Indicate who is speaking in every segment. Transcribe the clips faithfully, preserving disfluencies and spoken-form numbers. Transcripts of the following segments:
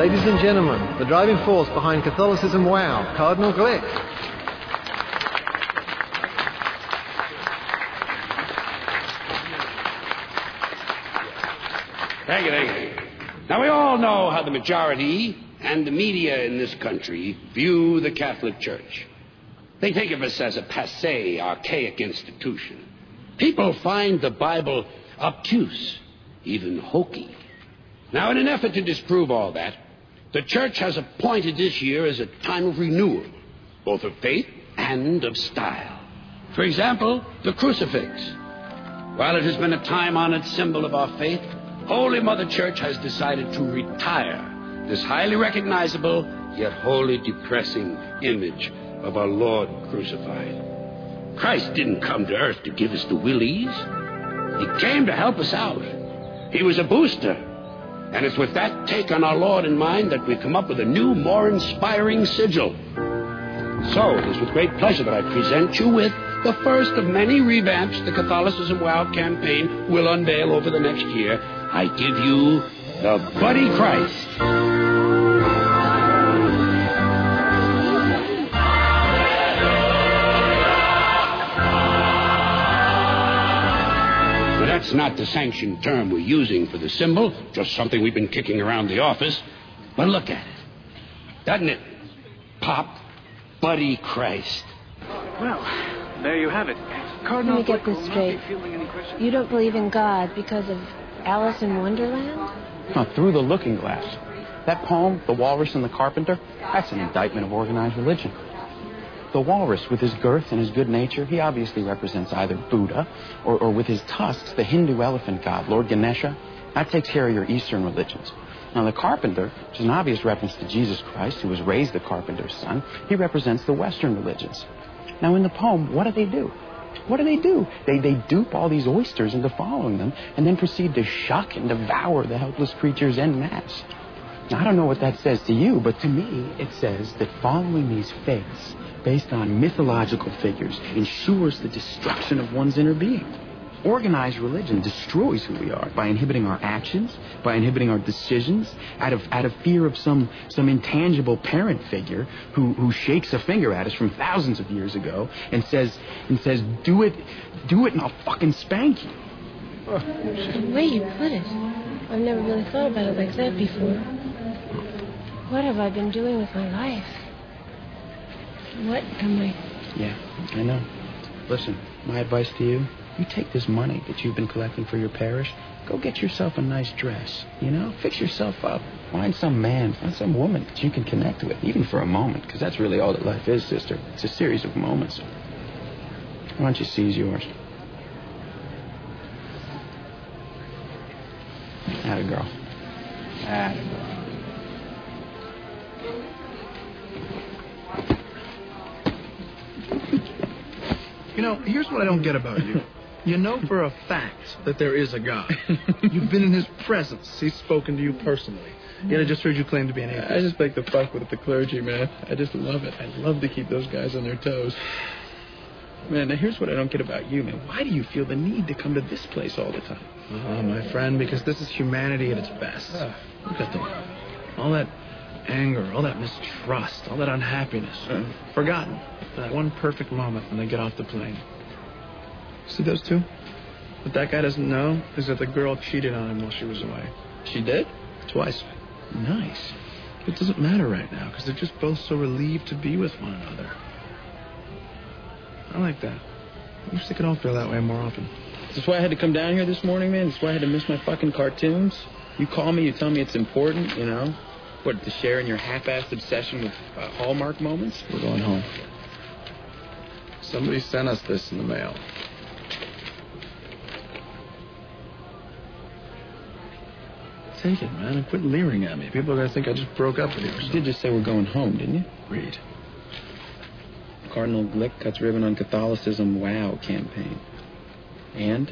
Speaker 1: Ladies and gentlemen, the driving force behind Catholicism Wow, Cardinal Glick.
Speaker 2: Thank you, thank you. Now, we all know how the majority and the media in this country view the Catholic Church. They think of us as a passé, archaic institution. People find the Bible obtuse, even hokey. Now, in an effort to disprove all that, the Church has appointed this year as a time of renewal, both of faith and of style. For example, the crucifix. While it has been a time-honored symbol of our faith, Holy Mother Church has decided to retire this highly recognizable yet wholly depressing image of our Lord crucified. Christ didn't come to earth to give us the willies. He came to help us out. He was a booster. And it's with that take on our Lord in mind that we've come up with a new, more inspiring sigil. So, it is with great pleasure that I present you with the first of many revamps the Catholicism Wow campaign will unveil over the next year. I give you the Buddy Christ. Now, that's not the sanctioned term we're using for the symbol, just something we've been kicking around the office. But look at it. Doesn't it pop? Buddy Christ.
Speaker 3: Well, there you have it. Cardinal,
Speaker 4: let me get this straight. You don't believe in God because of Alice in Wonderland?
Speaker 5: Huh, through the looking glass. That poem, The Walrus and the Carpenter, that's an indictment of organized religion. The walrus, with his girth and his good nature, he obviously represents either Buddha or, or with his tusks, the Hindu elephant god, Lord Ganesha. That takes care of your Eastern religions. Now, the carpenter, which is an obvious reference to Jesus Christ, who was raised the carpenter's son, he represents the Western religions. Now, in the poem, what do they do? What do they do? They they dupe all these oysters into following them and then proceed to shuck and devour the helpless creatures en masse. Now, I don't know what that says to you, but to me, it says that following these faiths based on mythological figures ensures the destruction of one's inner being. Organized religion destroys who we are by inhibiting our actions, by inhibiting our decisions, out of out of fear of some some intangible parent figure who, who shakes a finger at us from thousands of years ago and says and says, do it, do it, and I'll fucking spank you.
Speaker 4: The way you put it, I've never really thought about it like that before. What have I been doing with my life? What am I?
Speaker 5: Yeah, I know. Listen, my advice to you. You take this money that you've been collecting for your parish, go get yourself a nice dress, you know? Fix yourself up. Find some man, find some woman that you can connect with, even for a moment, because that's really all that life is, sister. It's a series of moments. Why don't you seize yours? Atta girl. Atta girl.
Speaker 6: You know, here's what I don't get about you. You know for a fact that there is a God. You've been in his presence. He's spoken to you personally. Yet I just heard you claim to be an atheist.
Speaker 5: I just like to fuck with the clergy, man. I just love it. I love to keep those guys on their toes. Man, now here's what I don't get about you, man. Why do you feel the need to come to this place all the time?
Speaker 6: Oh, my friend, because this is humanity at its best.
Speaker 5: Uh,
Speaker 6: Look at them. All that anger, all that mistrust, all that unhappiness.
Speaker 5: Uh,
Speaker 6: Forgotten. For that one perfect moment when they get off the plane. See those two? What that guy doesn't know is that the girl cheated on him while she was away.
Speaker 5: She did?
Speaker 6: Twice.
Speaker 5: Nice.
Speaker 6: It doesn't matter right now because they're just both so relieved to be with one another. I like that. I wish they could all feel that way more often.
Speaker 5: That's why I had to come down here this morning, man. That's why I had to miss my fucking cartoons. You call me, you tell me it's important, you know? What, to share in your half-assed obsession with uh, Hallmark moments?
Speaker 6: We're going home. Somebody sent us this in the mail. Take it, man, and quit leering at me. People are going to think I just broke up with you or something.
Speaker 5: You did just say we're going home, didn't you?
Speaker 6: Read.
Speaker 5: Cardinal Glick cuts ribbon on Catholicism Wow campaign. And?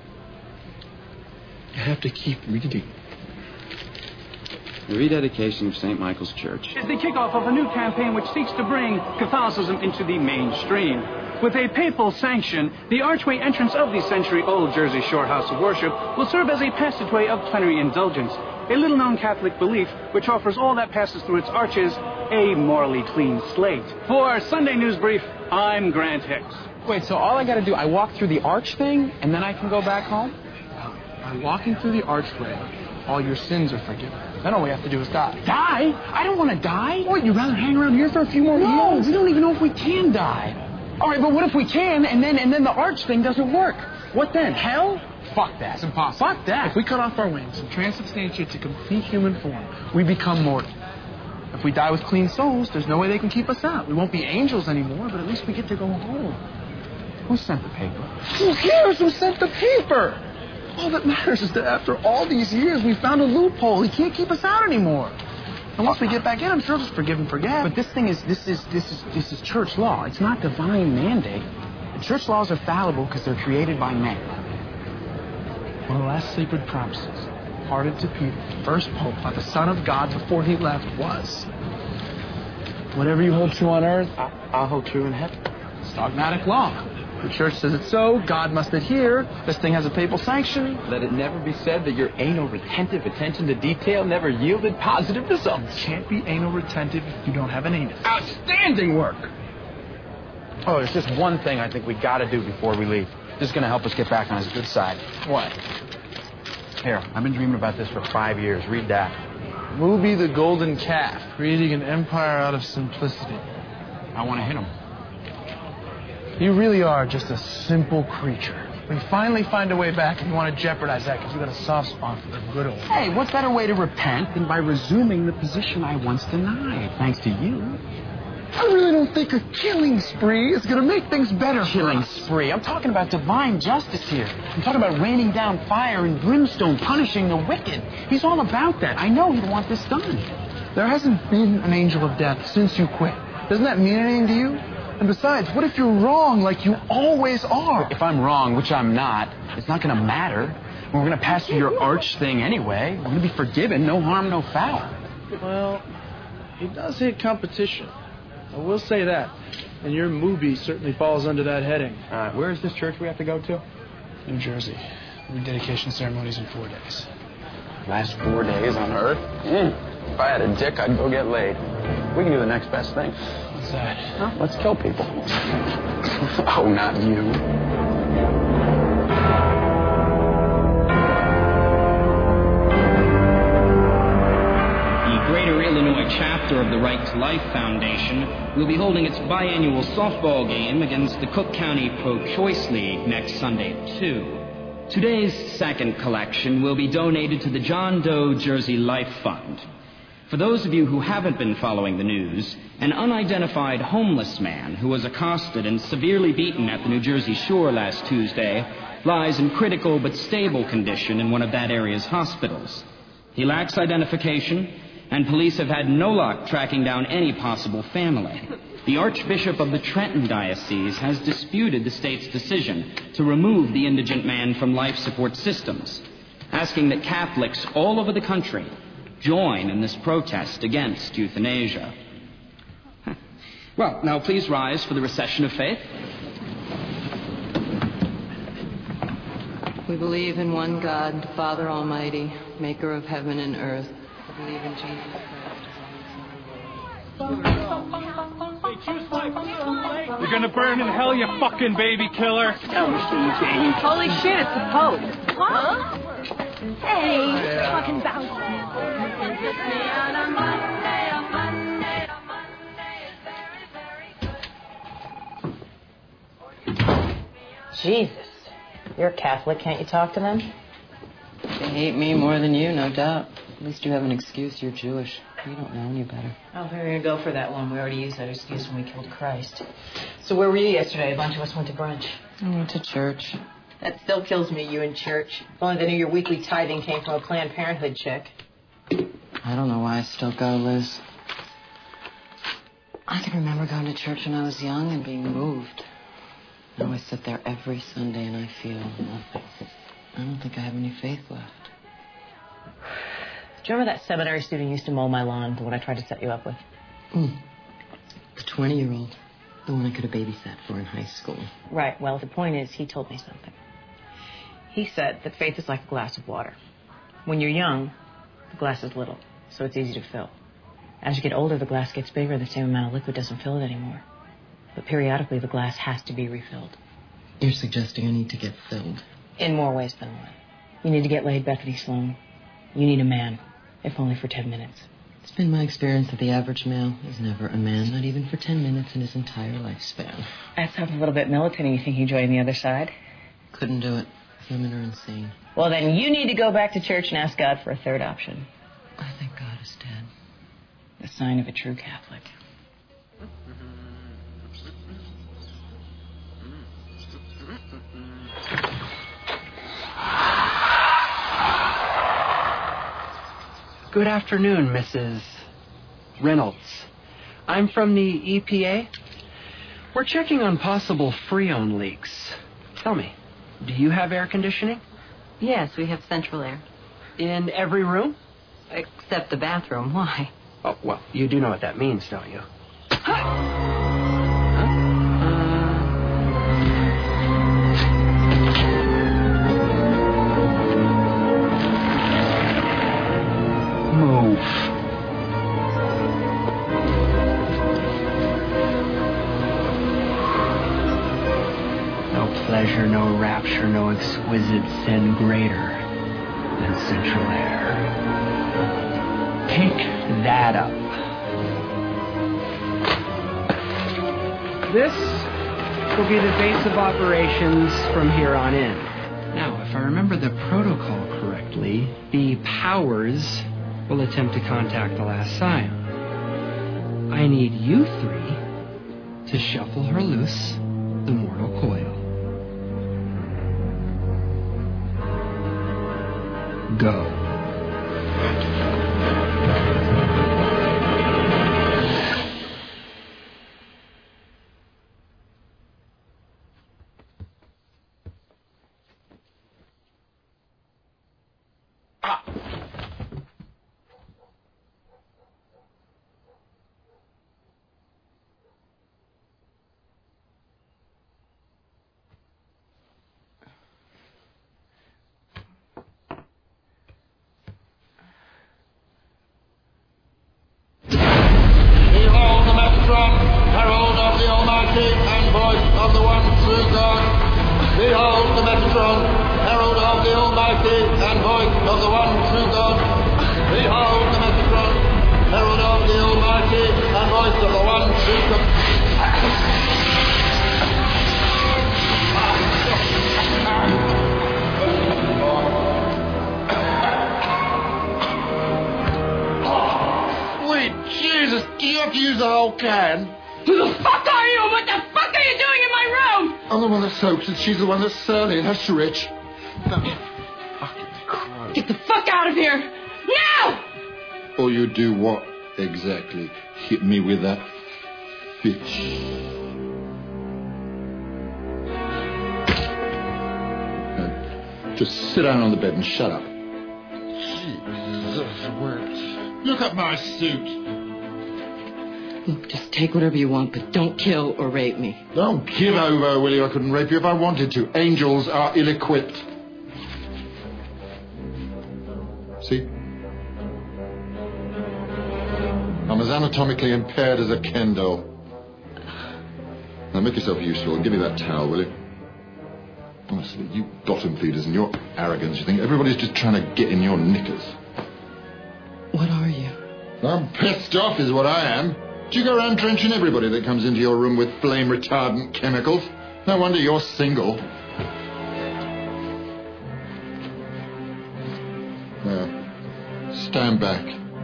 Speaker 6: You have to keep reading.
Speaker 5: The rededication of Saint Michael's Church
Speaker 3: Is the kickoff of a new campaign which seeks to bring Catholicism into the mainstream. With a papal sanction, the archway entrance of the century-old Jersey Shore House of Worship will serve as a passageway of plenary indulgence, a little-known Catholic belief which offers all that passes through its arches a morally clean slate. For Sunday News Brief, I'm Grant Hicks.
Speaker 5: Wait, so all I gotta do, I walk through the arch thing, and then I can go back home?
Speaker 6: By walking through the archway, all your sins are forgiven. Then all we have to do is die.
Speaker 5: Die? I don't want to die.
Speaker 6: What, you'd rather hang around here for a few more
Speaker 5: No,
Speaker 6: years?
Speaker 5: we don't even know if we can die. All right, but what if we can, and then and then the arch thing doesn't work? What then? Hell? Fuck that.
Speaker 6: It's impossible.
Speaker 5: Fuck that.
Speaker 6: If we cut off our wings and transubstantiate to complete human form, we become mortal. If we die with clean souls, there's no way they can keep us out. We won't be angels anymore, but at least we get to go home.
Speaker 5: Who sent the paper?
Speaker 6: Who cares who sent the paper? All that matters is that after all these years, we found a loophole. He can't keep us out anymore. And once we get back in, I'm sure he'll just forgive and forget.
Speaker 5: But this thing is, this is, this is, this is church law. It's not divine mandate. The church laws are fallible because they're created by man.
Speaker 6: One of the last sacred promises imparted to Peter, the first pope, by the Son of God before he left was, whatever you hold true on earth,
Speaker 5: I'll hold true in heaven.
Speaker 6: it's dogmatic law. The church says it's so, God must adhere, this thing has a papal sanction.
Speaker 5: Let it never be said that your anal retentive attention to detail never yielded positive results.
Speaker 6: You can't be anal retentive if you don't have an anus. Outstanding work!
Speaker 5: Oh, there's just one thing I think we gotta do before we leave. This is gonna help us get back on his good side.
Speaker 6: What?
Speaker 5: Here, I've been dreaming about this for five years. Read that.
Speaker 6: Movie The Golden Calf, creating an empire out of simplicity.
Speaker 5: I want to hit him.
Speaker 6: You really are just a simple creature. We finally find a way back, and you want to jeopardize that because you got a soft spot for the good old.
Speaker 5: Hey, what better way to repent than by resuming the position I once denied, thanks to you?
Speaker 6: I really don't think a killing spree is going to make things better for
Speaker 5: Killing
Speaker 6: us.
Speaker 5: spree. I'm talking about divine justice here. I'm talking about raining down fire and brimstone, punishing the wicked. He's all about that. I know he'd want this done.
Speaker 6: There hasn't been an angel of death since you quit. Doesn't that mean anything to you? And besides, what if you're wrong like you always are?
Speaker 5: If I'm wrong, which I'm not, it's not going to matter. We're going to pass through your arch thing anyway. We're going to be forgiven. No harm, no foul.
Speaker 6: Well, he does hate competition. I will say that. And your movie certainly falls under that heading.
Speaker 5: All right, where is this church we have to go to?
Speaker 6: New Jersey. Rededication ceremonies in four days.
Speaker 5: Last four days on Earth? Mm. If I had a dick, I'd go get laid. We can do the next best thing.
Speaker 6: What's that?
Speaker 5: Huh? Let's kill people. Oh, not you.
Speaker 7: Greater Illinois chapter of the Right to Life Foundation will be holding its biannual softball game against the Cook County Pro-Choice League next Sunday at two. Today's second collection will be donated to the John Doe Jersey Life Fund. For those of you who haven't been following the news, an unidentified homeless man who was accosted and severely beaten at the New Jersey shore last Tuesday lies in critical but stable condition in one of that area's hospitals. He lacks identification, and police have had no luck tracking down any possible family. The Archbishop of the Trenton Diocese has disputed the state's decision to remove the indigent man from life support systems, asking that Catholics all over the country join in this protest against euthanasia. Well, now please rise for the recession of faith.
Speaker 8: We believe in one God, the Father Almighty, maker of heaven and earth. I believe in Jesus Christ.
Speaker 3: You're gonna burn in hell, you fucking baby killer.
Speaker 9: Holy shit, it's the Pope. Huh? Hey, yeah. Fucking bounce.
Speaker 10: Jesus. You're Catholic. Can't you talk to them?
Speaker 8: They hate me more than you, no doubt. At least you have an excuse. You're Jewish. You don't know any better.
Speaker 10: Oh, we were going to go for that one. We already used that excuse when we killed Christ. So where were you yesterday? A bunch of us went to brunch.
Speaker 8: I went to church.
Speaker 10: That still kills me, you in church. If only they knew your weekly tithing came from a Planned Parenthood chick.
Speaker 8: I don't know why I still go, Liz. I can remember going to church when I was young and being moved. Now I sit there every Sunday and I feel nothing. I don't think I have any faith left.
Speaker 10: Do you remember that seminary student who used to mow my lawn, the one I tried to set you up with?
Speaker 8: Mm. The twenty-year-old. The one I could have babysat for in high school.
Speaker 10: Right. Well, the point is, he told me something. He said that faith is like a glass of water. When you're young, the glass is little, so it's easy to fill. As you get older, the glass gets bigger, the same amount of liquid doesn't fill it anymore. But periodically, the glass has to be refilled.
Speaker 8: You're suggesting I need to get filled?
Speaker 10: In more ways than one. You need to get laid, Bethany Sloan. You need a man, if only for ten minutes.
Speaker 8: It's been my experience that the average male is never a man, not even for ten minutes in his entire lifespan.
Speaker 10: That sounds a little bit militant. You think you join the other side?
Speaker 8: Couldn't do it. Women are insane.
Speaker 10: Well, then you need to go back to church and ask God for a third option.
Speaker 8: I think God is dead.
Speaker 10: The sign of a true Catholic.
Speaker 11: Good afternoon, Missus Reynolds. I'm from the E P A. We're checking on possible Freon leaks. Tell me, do you have air conditioning?
Speaker 12: Yes, we have central air.
Speaker 11: In every room?
Speaker 12: Except the bathroom. Why?
Speaker 11: Oh, well, you do know what that means, don't you? Move. No pleasure, no rapture, no exquisite sin greater than central air. Take that up. This will be the base of operations from here on in. Now, if I remember the protocol correctly, the powers will attempt to contact the last scion. I need you three to shuffle her loose the mortal coil. Go.
Speaker 13: Herald of the Almighty and voice of the one true God. Behold the Metatron, herald of the Almighty and voice of the one true God. Behold the Metatron, herald of the Almighty and voice of the one true God. Sweet Jesus, do you have to use the whole can?
Speaker 9: Who the fuck are you? What the fuck are you doing in my room?
Speaker 13: I'm the one that soaks and she's the one that's surly and that's rich.
Speaker 9: Get the fuck out of here! Now!
Speaker 13: Or you do what exactly? Hit me with that bitch. Now, just sit down on the bed and shut up. Jesus, words. Look at my suit.
Speaker 8: Look, just take whatever you want, but don't kill or rape me.
Speaker 13: Don't give over, will you? I couldn't rape you if I wanted to. Angels are ill-equipped. See? I'm as anatomically impaired as a Ken doll. Now make yourself useful and give me that towel, will you? Honestly, you bottom feeders and your arrogance, you think everybody's just trying to get in your knickers.
Speaker 8: What are you?
Speaker 13: I'm pissed off is what I am. Do you go around drenching everybody that comes into your room with flame retardant chemicals? No wonder you're single. Now, stand back.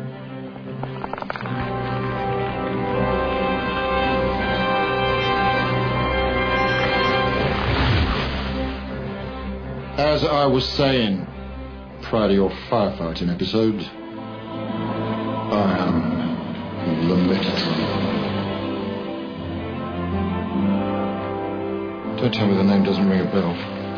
Speaker 13: As I was saying, prior to your firefighting episode, I am the Metatron. Don't tell me the name doesn't ring a bell.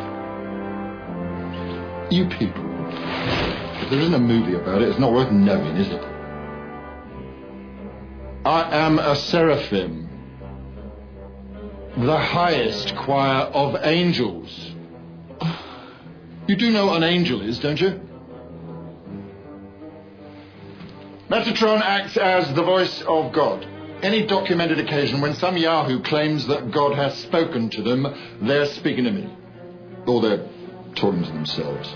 Speaker 13: You people, if there isn't a movie about it, it's not worth knowing, is it? I am a seraphim.
Speaker 14: The highest choir of angels. You do know what an angel is, don't you? Metatron acts as the voice of God. Any documented occasion when some Yahoo claims that God has spoken to them, they're speaking to me. Or they're talking to themselves.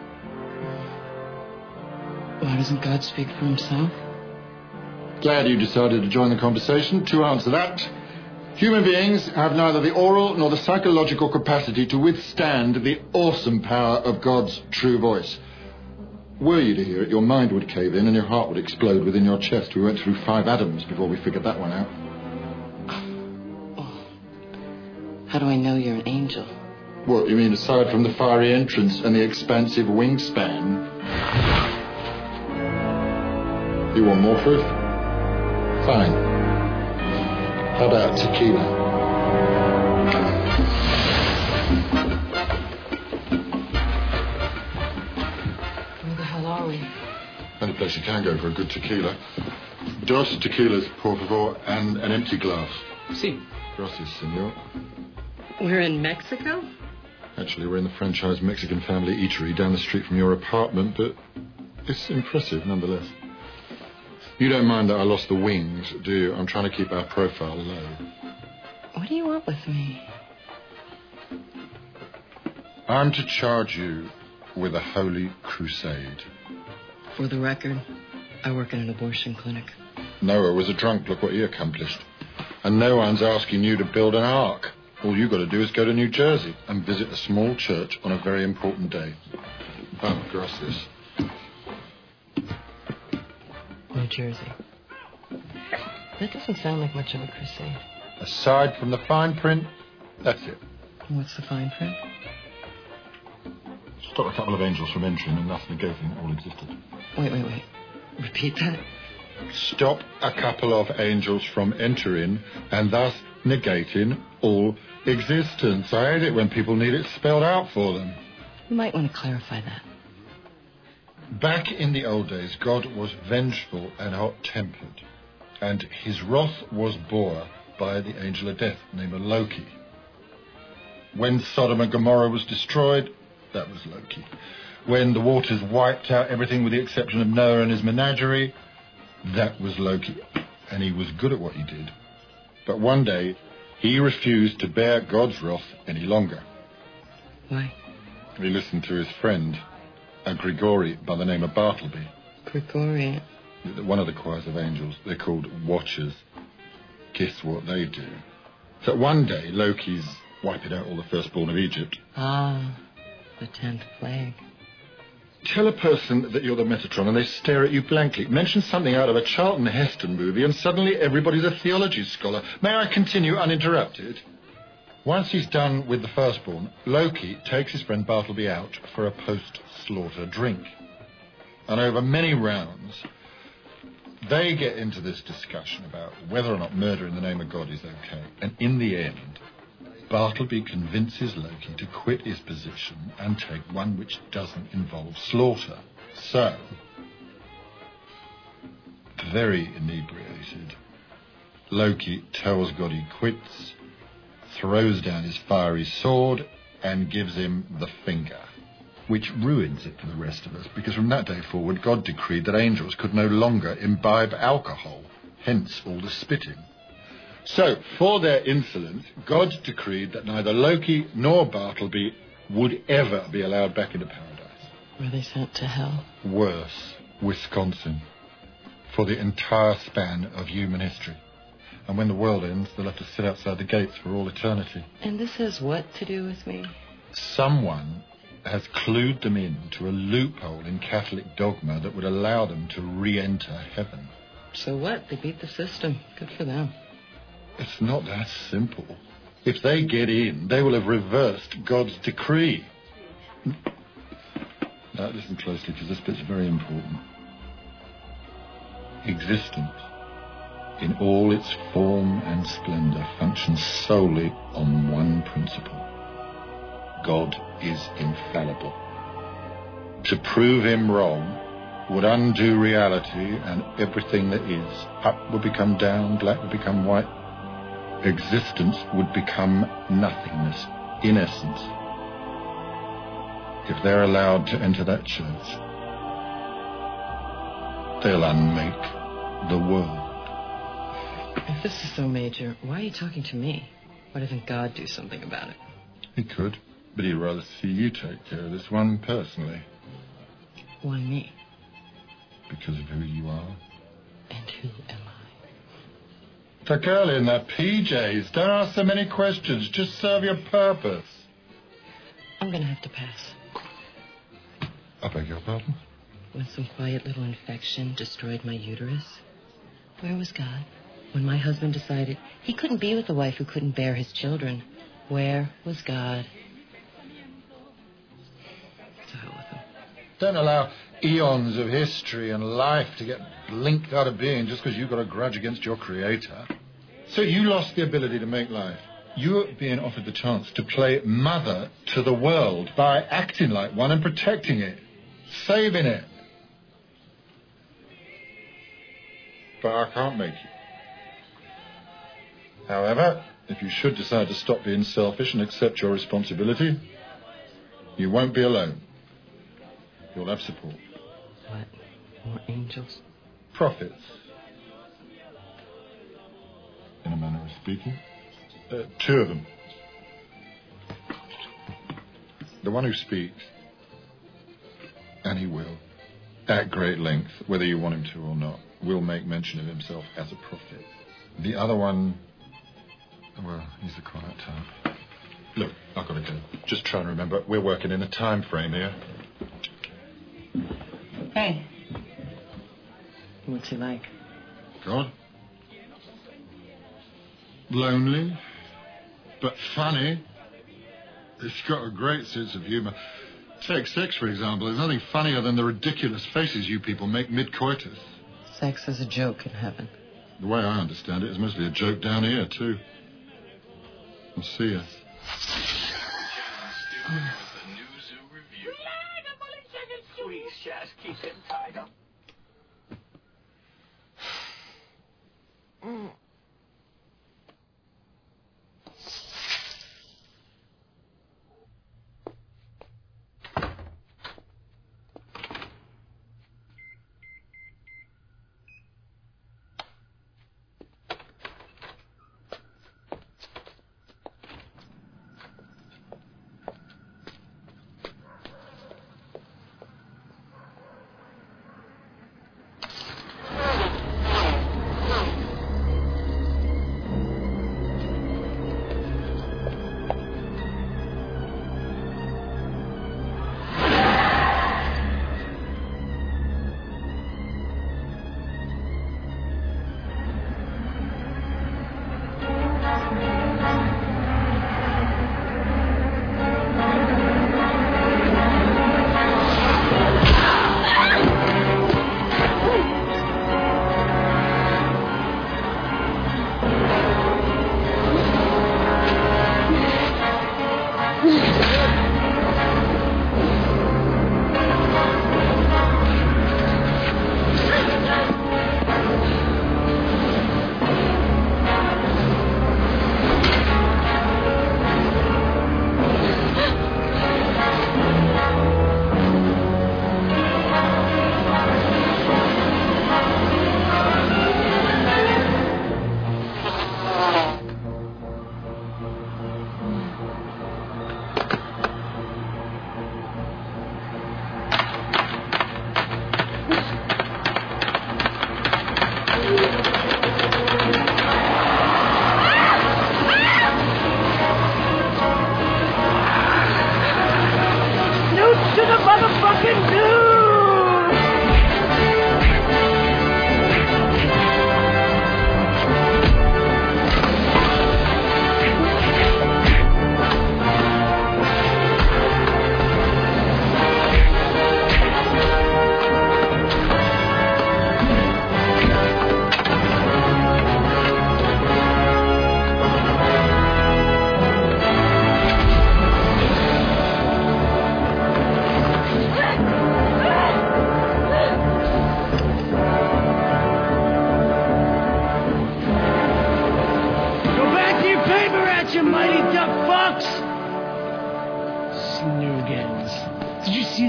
Speaker 8: Why doesn't God speak for himself?
Speaker 14: Glad you decided to join the conversation. To answer that, human beings have neither the oral nor the psychological capacity to withstand the awesome power of God's true voice. Were you to hear it, your mind would cave in and your heart would explode within your chest. We went through five Adams before we figured that one out.
Speaker 8: Oh. How do I know you're an angel?
Speaker 14: What, you mean aside from the fiery entrance and the expansive wingspan? You want more proof? Fine. How about tequila?
Speaker 8: Where the hell are we?
Speaker 14: Any place you can go for a good tequila. Dos tequilas, por favor, and an empty glass.
Speaker 8: Si.
Speaker 14: Gracias, senor.
Speaker 8: We're in Mexico?
Speaker 14: Actually, we're in the franchise Mexican family eatery down the street from your apartment, but it's impressive nonetheless. You don't mind that I lost the wings, do you? I'm trying to keep our profile low.
Speaker 8: What do you want with me?
Speaker 14: I'm to charge you with a holy crusade.
Speaker 8: For the record, I work in an abortion clinic.
Speaker 14: Noah was a drunk. Look what he accomplished. And no one's asking you to build an ark. All you got to do is go to New Jersey and visit a small church on a very important day. Oh, gracias.
Speaker 8: New Jersey. That doesn't sound like much of a crusade.
Speaker 14: Aside from the fine print, that's it.
Speaker 8: What's the fine print?
Speaker 14: Stop a couple of angels from entering and thus negating all existed.
Speaker 8: Wait, wait, wait. Repeat that.
Speaker 14: Stop a couple of angels from entering and thus negating all existence. I hate it when people need it spelled out for them.
Speaker 8: You might want to clarify that.
Speaker 14: Back in the old days, God was vengeful and hot-tempered, and his wrath was bore by the angel of death named Loki. When Sodom and Gomorrah was destroyed, that was Loki. When the waters wiped out everything with the exception of Noah and his menagerie, that was Loki. And he was good at what he did. But one day, he refused to bear God's wrath any longer.
Speaker 8: Why?
Speaker 14: He listened to his friend, a Grigori by the name of Bartleby.
Speaker 8: Grigori?
Speaker 14: One of the choirs of angels. They're called Watchers. Guess what they do? So one day, Loki's wiping out all the firstborn of Egypt.
Speaker 8: Ah, the tenth plague.
Speaker 14: Tell a person that you're the Metatron and they stare at you blankly. Mention something out of a Charlton Heston movie and suddenly everybody's a theology scholar. May I continue uninterrupted? Once he's done with the firstborn, Loki takes his friend Bartleby out for a post-slaughter drink. And over many rounds, they get into this discussion about whether or not murder in the name of God is okay. And in the end, Bartleby convinces Loki to quit his position and take one which doesn't involve slaughter. So, very inebriated, Loki tells God he quits, throws down his fiery sword, and gives him the finger, which ruins it for the rest of us, because from that day forward, God decreed that angels could no longer imbibe alcohol, hence all the spitting. So, for their insolence, God decreed that neither Loki nor Bartleby would ever be allowed back into paradise.
Speaker 8: Were they sent to hell?
Speaker 14: Worse, Wisconsin, for the entire span of human history. And when the world ends, they'll have to sit outside the gates for all eternity.
Speaker 8: And this has what to do with me?
Speaker 14: Someone has clued them in to a loophole in Catholic dogma that would allow them to re-enter heaven.
Speaker 8: So what? They beat the system. Good for them.
Speaker 14: It's not that simple. If they get in, they will have reversed God's decree. Now, listen closely, because this bit's very important. Existence, in all its form and splendor, functions solely on one principle. God is infallible. To prove him wrong would undo reality and everything that is. Up would become down, black would become white. existence would become nothingness, in essence, if they're allowed to enter that church. They'll unmake the world.
Speaker 8: If this is so major, why are you talking to me? Why doesn't God do something about it?
Speaker 14: He could, but he'd rather see you take care of this one personally.
Speaker 8: Why me?
Speaker 14: Because of who you are.
Speaker 8: And who am I?
Speaker 14: The girl in the P Js. Don't ask so many questions. Just serve your purpose.
Speaker 8: I'm going to have to pass.
Speaker 14: I beg your pardon?
Speaker 8: When some quiet little infection destroyed my uterus, where was God? When my husband decided he couldn't be with a wife who couldn't bear his children, where was God? To hell with him.
Speaker 14: Don't allow eons of history and life to get blinked out of being just because you've got a grudge against your creator. So you lost the ability to make life. You're being offered the chance to play mother to the world by acting like one and protecting it, saving it. But I can't make you. However, if you should decide to stop being selfish and accept your responsibility, you won't be alone. You'll have support.
Speaker 8: What? More angels?
Speaker 14: Prophets. In a manner of speaking. Uh, two of them. The one who speaks, and he will, at great length, whether you want him to or not, will make mention of himself as a prophet. The other one, well, he's the quiet type. Look, I've got to go. Just try and remember, we're working in a time frame here.
Speaker 8: Hey. What's he like?
Speaker 14: God? Lonely, but funny. He's got a great sense of humour. Take sex, for example. There's nothing funnier than the ridiculous faces you people make mid-coitus.
Speaker 8: Sex is a joke in heaven.
Speaker 14: The way I understand it, it's mostly a joke down here, too. I'll see you.
Speaker 3: Please just keep it tied up.
Speaker 4: Mm.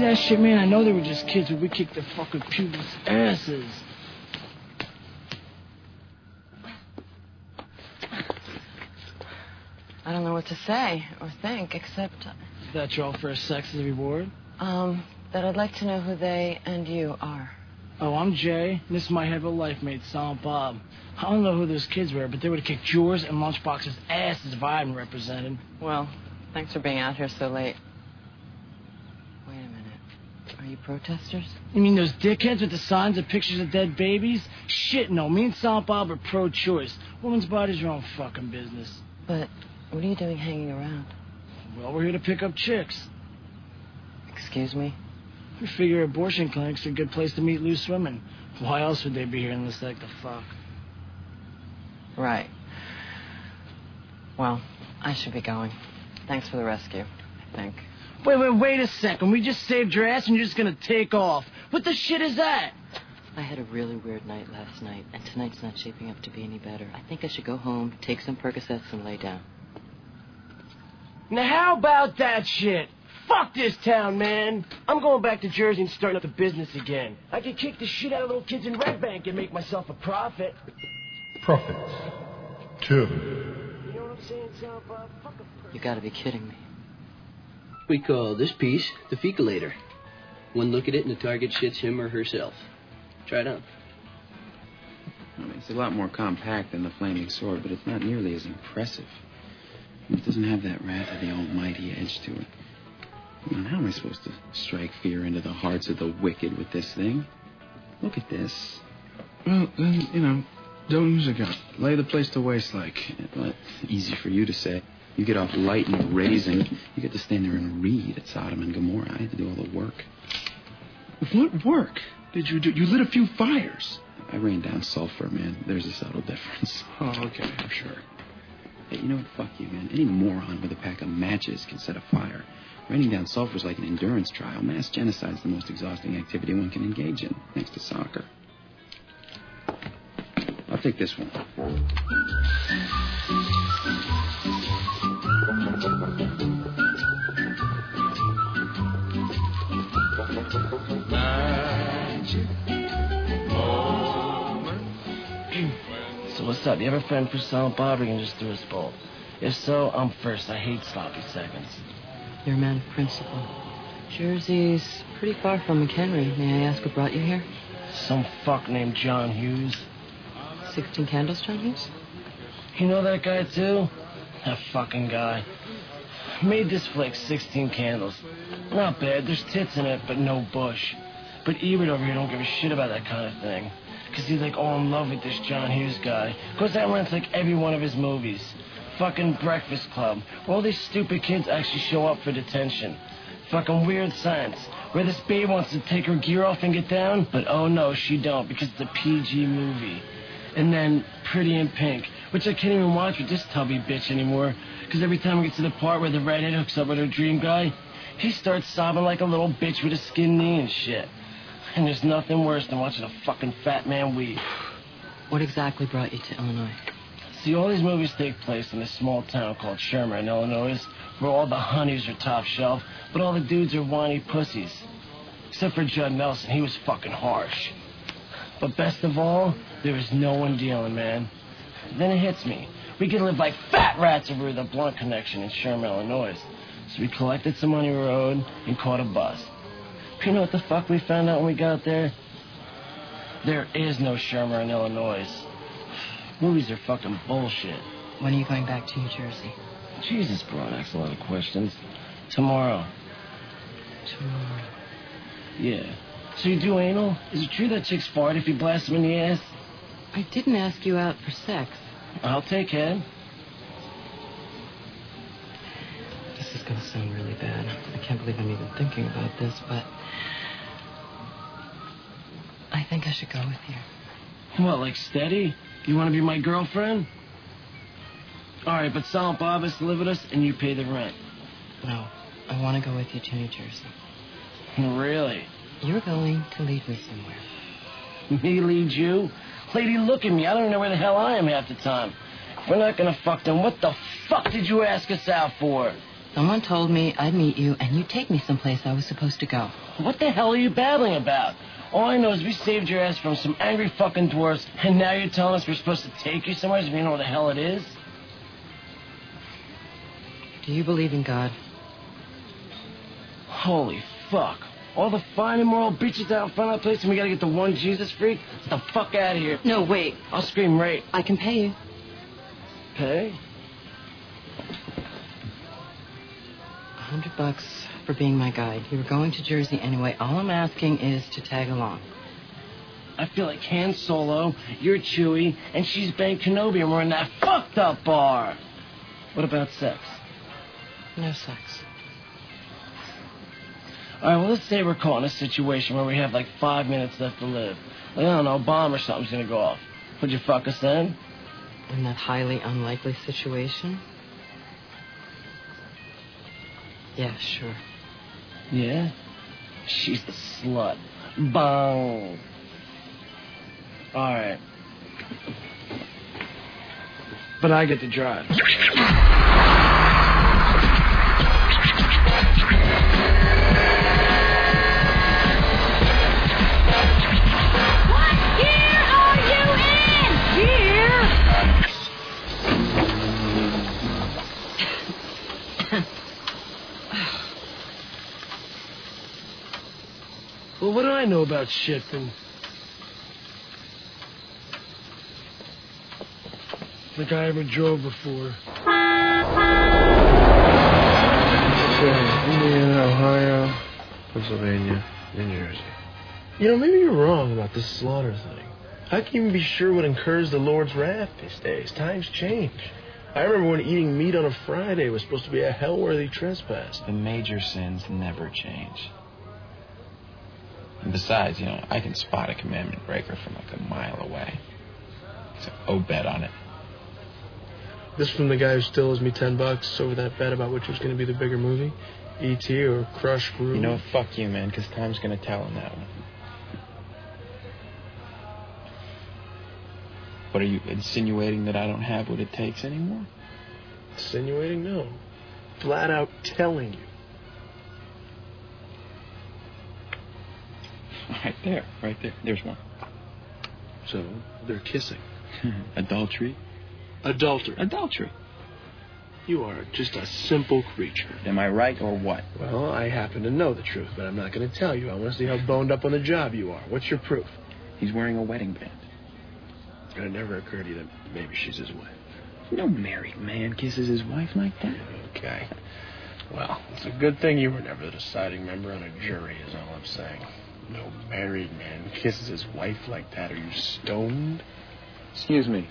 Speaker 15: that shit, man? I know they were just kids, but we kicked their fucking pupils' asses.
Speaker 8: I don't know what to say or think, except...
Speaker 15: That your offer of sex as a reward?
Speaker 8: Um, that I'd like to know who they and you are.
Speaker 15: Oh, I'm Jay, and this is my head of a life mate, Silent Bob. I don't know who those kids were, but they would have kicked yours and Lunchbox's asses if I hadn't represented.
Speaker 8: Well, thanks for being out here so late. Wait a minute. Are you protesters?
Speaker 15: You mean those dickheads with the signs of pictures of dead babies? Shit, no. Me and Silent Bob are pro-choice. Women's bodies are your own fucking business.
Speaker 8: But what are you doing hanging around?
Speaker 15: Well, we're here to pick up chicks.
Speaker 8: Excuse me?
Speaker 15: We figure abortion clinics are a good place to meet loose women. Why else would they be here unless they like to fuck?
Speaker 8: Right. Well, I should be going. Thanks for the rescue, I think.
Speaker 15: Wait, wait, wait a second. We just saved your ass and you're just gonna take off. What the shit is that?
Speaker 8: I had a really weird night last night, and tonight's not shaping up to be any better. I think I should go home, take some Percocets, and lay down.
Speaker 15: Now how about that shit? Fuck this town, man. I'm going back to Jersey and starting up the business again. I could kick the shit out of little kids in Red Bank and make myself a profit.
Speaker 14: Profit. Two of them.
Speaker 15: You know what I'm saying, Sal Bob? Fuck a
Speaker 8: You gotta be kidding me.
Speaker 16: We call this piece the Fecalator. One look at it and the target shits him or herself. Try it on.
Speaker 5: Well, it's a lot more compact than the Flaming Sword, but it's not nearly as impressive. It doesn't have that Wrath of the Almighty edge to it. I mean, how am I supposed to strike fear into the hearts of the wicked with this thing? Look at this.
Speaker 6: Well, then, you know, don't use a gun. Lay the place to waste like.
Speaker 5: But easy for you to say. You get off light and raising. You get to stand there and read at Sodom and Gomorrah. I had to do all the work.
Speaker 6: What work did you do? You lit a few fires.
Speaker 5: I rained down sulfur, man. There's a subtle difference.
Speaker 6: Oh, okay, I'm sure.
Speaker 5: Hey, you know what? Fuck you, man. Any moron with a pack of matches can set a fire. Raining down sulfur is like an endurance trial. Mass genocide is the most exhausting activity one can engage in, next to soccer. I'll take this one.
Speaker 15: So what's up? You have a friend for Silent Bob, or you can just do us both? If so, I'm first. I hate sloppy seconds.
Speaker 8: You're a man of principle. Jersey's pretty far from McHenry. May I ask what brought you here?
Speaker 15: Some fuck named John Hughes.
Speaker 8: Sixteen Candles, John Hughes?
Speaker 15: You know that guy, too? That fucking guy. Made this for like sixteen candles. Not bad. There's tits in it, but no bush. But Ebert over here don't give a shit about that kind of thing. Because he's like all in love with this John Hughes guy. Because that rents like every one of his movies. Fucking Breakfast Club, where all these stupid kids actually show up for detention. Fucking Weird Science, where this babe wants to take her gear off and get down, but oh no, she don't, because it's a P G movie. And then Pretty in Pink, which I can't even watch with this tubby bitch anymore, because every time we get to the part where the redhead hooks up with her dream guy, he starts sobbing like a little bitch with a skin knee and shit. And there's nothing worse than watching a fucking fat man weep.
Speaker 8: What exactly brought you to Illinois?
Speaker 15: See, all these movies take place in this small town called Shermer, Illinois, where all the honeys are top shelf, but all the dudes are whiny pussies. Except for Judd Nelson, he was fucking harsh. But best of all, there is no one dealing, man. Then it hits me. We could live like fat rats over the Blunt Connection in Shermer, Illinois. So we collected some money we were owed and caught a bus. You know what the fuck we found out when we got there? There is no Shermer in Illinois. Movies are fucking bullshit.
Speaker 8: When are you going back to New Jersey?
Speaker 15: Jesus, bro, asks a lot of questions. Tomorrow.
Speaker 8: Tomorrow.
Speaker 15: Yeah. So you do anal? Is it true that chicks fart if you blast them in the ass?
Speaker 8: I didn't ask you out for sex.
Speaker 15: I'll take head.
Speaker 8: This is gonna sound really bad. I can't believe I'm even thinking about this, but I think I should go with you.
Speaker 15: What, like steady? You want to be my girlfriend? All right, but Silent Bob has to live with us, and you pay the rent.
Speaker 8: No, I want to go with you to New Jersey.
Speaker 15: Really?
Speaker 8: You're going to lead me somewhere.
Speaker 15: Me lead you? Lady, look at me. I don't know where the hell I am half the time. If we're not gonna fuck them, what the fuck did you ask us out for?
Speaker 8: Someone told me I'd meet you, and you'd take me someplace I was supposed to go.
Speaker 15: What the hell are you babbling about? All I know is we saved your ass from some angry fucking dwarfs, and now you're telling us we're supposed to take you somewhere so we know what the hell it is?
Speaker 8: Do you believe in God?
Speaker 15: Holy fuck. All the fine and moral bitches out in front of the place and we gotta get the one Jesus freak? Get the fuck out of here.
Speaker 8: No, wait.
Speaker 15: I'll scream rape.
Speaker 8: I can pay you.
Speaker 15: Pay?
Speaker 8: A hundred bucks for being my guide. You were going to Jersey anyway. All I'm asking is to tag along.
Speaker 15: I feel like Han Solo, you're Chewie, and she's Ben Kenobi, and we're in that fucked up bar. What about sex?
Speaker 8: No sex.
Speaker 15: All right, well, let's say we're caught in a situation where we have like five minutes left to live. Like, I don't know, a bomb or something's gonna go off. Would you fuck us then?
Speaker 8: In that highly unlikely situation? Yeah, sure.
Speaker 15: Yeah? She's the slut. Bong. All right. But I get to drive. Well, what do I know about shifting? Like I ever drove before.
Speaker 17: So, Indiana, Ohio, Pennsylvania, New Jersey.
Speaker 18: You know, maybe you're wrong about this slaughter thing. How can you even be sure what incurs the Lord's wrath these days? Times change. I remember when eating meat on a Friday was supposed to be a hell-worthy trespass.
Speaker 5: The major sins never change. And besides, you know, I can spot a commandment breaker from like a mile away. So, oh, bet on it.
Speaker 18: This from the guy who still owes me ten bucks over that bet about which was going to be the bigger movie, E T or Crush Groove.
Speaker 5: You know, fuck you, man, because time's going to tell on that one. What, are you insinuating that I don't have what it takes anymore?
Speaker 18: Insinuating? No. Flat out telling you.
Speaker 5: Right there, right there. There's one.
Speaker 18: So, they're kissing.
Speaker 5: Adultery.
Speaker 18: Adultery.
Speaker 5: Adultery.
Speaker 18: You are just a simple creature.
Speaker 5: Am I right or what?
Speaker 18: Well, I happen to know the truth, but I'm not going to tell you. I want to see how boned up on the job you are. What's your proof?
Speaker 5: He's wearing a wedding band.
Speaker 18: It never occurred to you that maybe she's his wife.
Speaker 5: No married man kisses his wife like that.
Speaker 18: Okay. Well, it's a good thing you were never the deciding member on a jury, is all I'm saying. No married man kisses his wife like that. Are you stoned?
Speaker 5: Excuse me.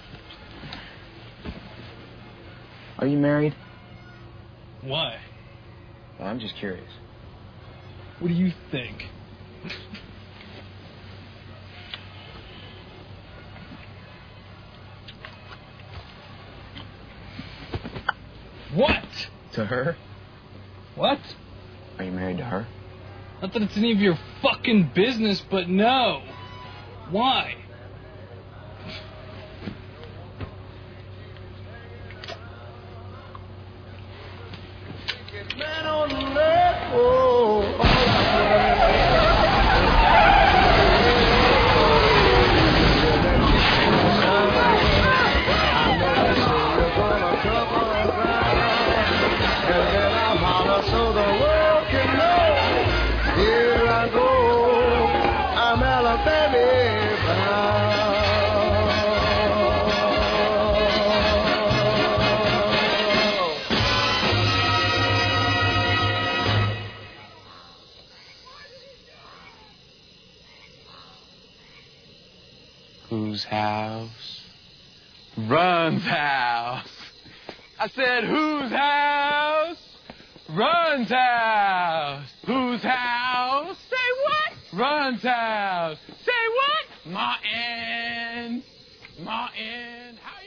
Speaker 5: Are you married?
Speaker 19: Why?
Speaker 5: Well, I'm just curious.
Speaker 19: What do you think? What?
Speaker 5: To her?
Speaker 19: What?
Speaker 5: Are you married to her?
Speaker 19: Not that it's any of your fucking business, but no. Why?
Speaker 13: Man on the left, oh, so the world can know. Here I go, I'm Alabama bound.
Speaker 5: Whose house? Run's house. I said, whose house? Run's house. Whose house? Say what? Run's house. Say what? Martin. Martin. How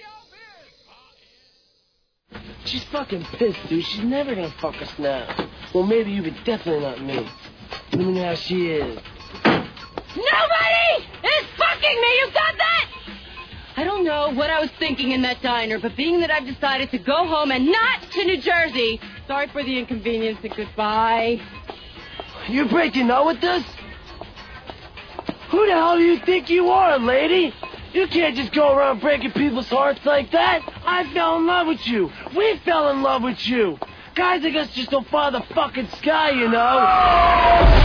Speaker 5: y'all been?
Speaker 15: She's fucking pissed, dude. She's never gonna fuck us now. Well, maybe you, but definitely not me. Let me know how she is.
Speaker 9: Nobody is fucking me! You got that? I don't know what I was thinking in that diner, but being that I've decided to go home and not to New Jersey, sorry for the inconvenience and goodbye.
Speaker 15: You're breaking out with this? Who the hell do you think you are, lady? You can't just go around breaking people's hearts like that. I fell in love with you. We fell in love with you. Guys like us just don't follow the fucking sky, you know.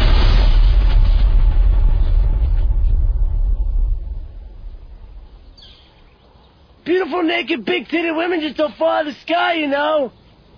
Speaker 15: Beautiful, naked, big-titted women just don't follow the sky, you know.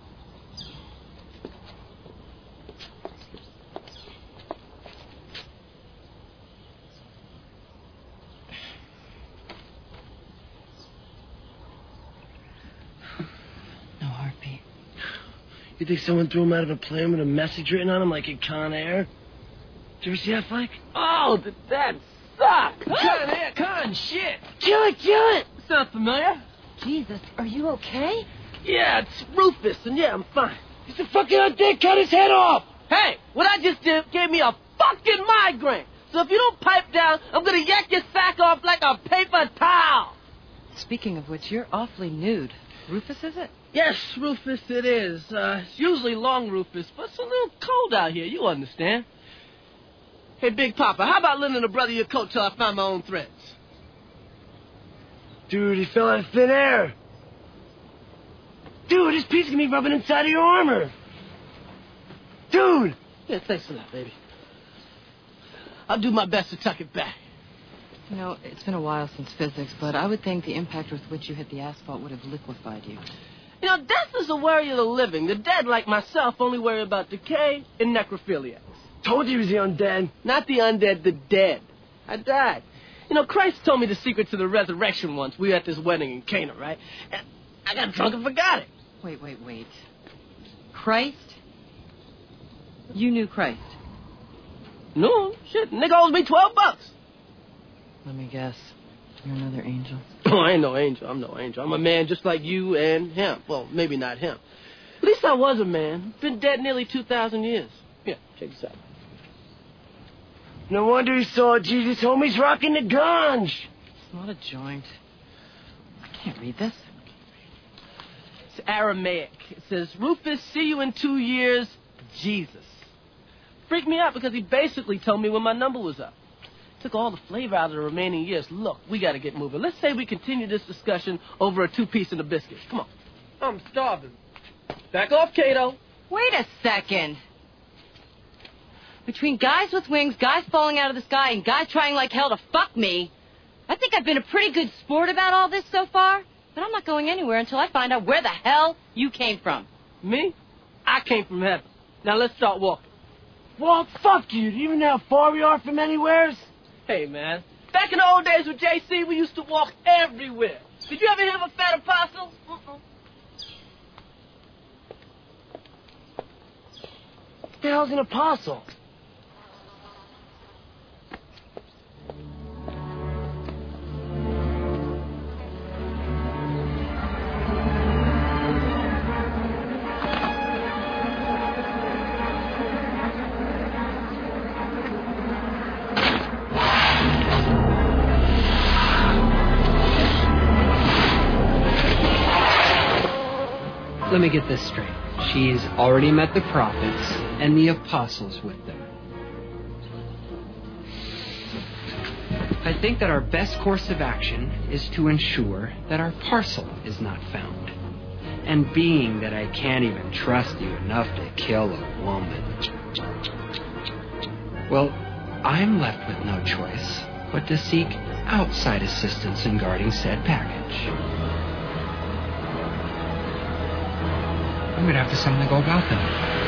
Speaker 8: No heartbeat.
Speaker 15: You think someone threw him out of a plane with a message written on him like in Con Air? Did you ever see that, Flank?
Speaker 20: Oh, did that suck? Con Air, con shit.
Speaker 15: Kill it, kill it.
Speaker 20: Sounds familiar?
Speaker 9: Jesus, are you okay?
Speaker 15: Yeah, it's Rufus, and yeah, I'm fine. He's a fucking undead, cut his head off!
Speaker 20: Hey, what I just did gave me a fucking migraine. So if you don't pipe down, I'm gonna yank your sack off like a paper towel.
Speaker 8: Speaking of which, you're awfully nude. Rufus, is it?
Speaker 20: Yes, Rufus it is. Uh, it's usually long Rufus, but it's a little cold out here, you understand. Hey, Big Papa, how about lending a brother your coat till I find my own threads?
Speaker 15: Dude, he fell out of thin air. Dude, this piece can be rubbing inside of your armor. Dude!
Speaker 20: Yeah, thanks a lot, baby. I'll do my best to tuck it back.
Speaker 8: You know, it's been a while since physics, but I would think the impact with which you hit the asphalt would have liquefied you.
Speaker 20: You know, death is a worry of the living. The dead, like myself, only worry about decay and necrophilia.
Speaker 15: Told you he was the undead.
Speaker 20: Not the undead, the dead. I died. You know, Christ told me the secret to the resurrection once. We were at this wedding in Cana, right? And I got drunk and forgot it.
Speaker 8: Wait, wait, wait. Christ? You knew Christ?
Speaker 20: No, shit. Nigga owes me twelve bucks.
Speaker 8: Let me guess. You're another angel.
Speaker 20: Oh, I ain't no angel. I'm no angel. I'm a man just like you and him. Well, maybe not him. At least I was a man. Been dead nearly two thousand years. Here, check this out.
Speaker 15: No wonder he saw Jesus. Homie's rocking the ganj.
Speaker 8: It's not a joint. I can't read this.
Speaker 20: It's Aramaic. It says, Rufus, see you in two years, Jesus. Freaked me out because he basically told me when my number was up. Took all the flavor out of the remaining years. Look, we got to get moving. Let's say we continue this discussion over a two-piece and a biscuit. Come on. I'm starving. Back off, Kato.
Speaker 9: Wait a second. Between guys with wings, guys falling out of the sky, and guys trying like hell to fuck me, I think I've been a pretty good sport about all this so far, but I'm not going anywhere until I find out where the hell you came from.
Speaker 20: Me? I came from heaven. Now let's start walking.
Speaker 15: Well, fuck you. Do you even know how far we are from anywheres?
Speaker 20: Hey, man. Back in the old days with J C, we used to walk everywhere. Did you ever hear of a fat apostle? Uh-uh.
Speaker 15: What the hell's an apostle?
Speaker 11: Let me get this straight. She's already met the prophets and the apostles with them. I think that our best course of action is to ensure that our parcel is not found. And being that I can't even trust you enough to kill a woman, well, I'm left with no choice but to seek outside assistance in guarding said package. I'm gonna have to somehow go about them.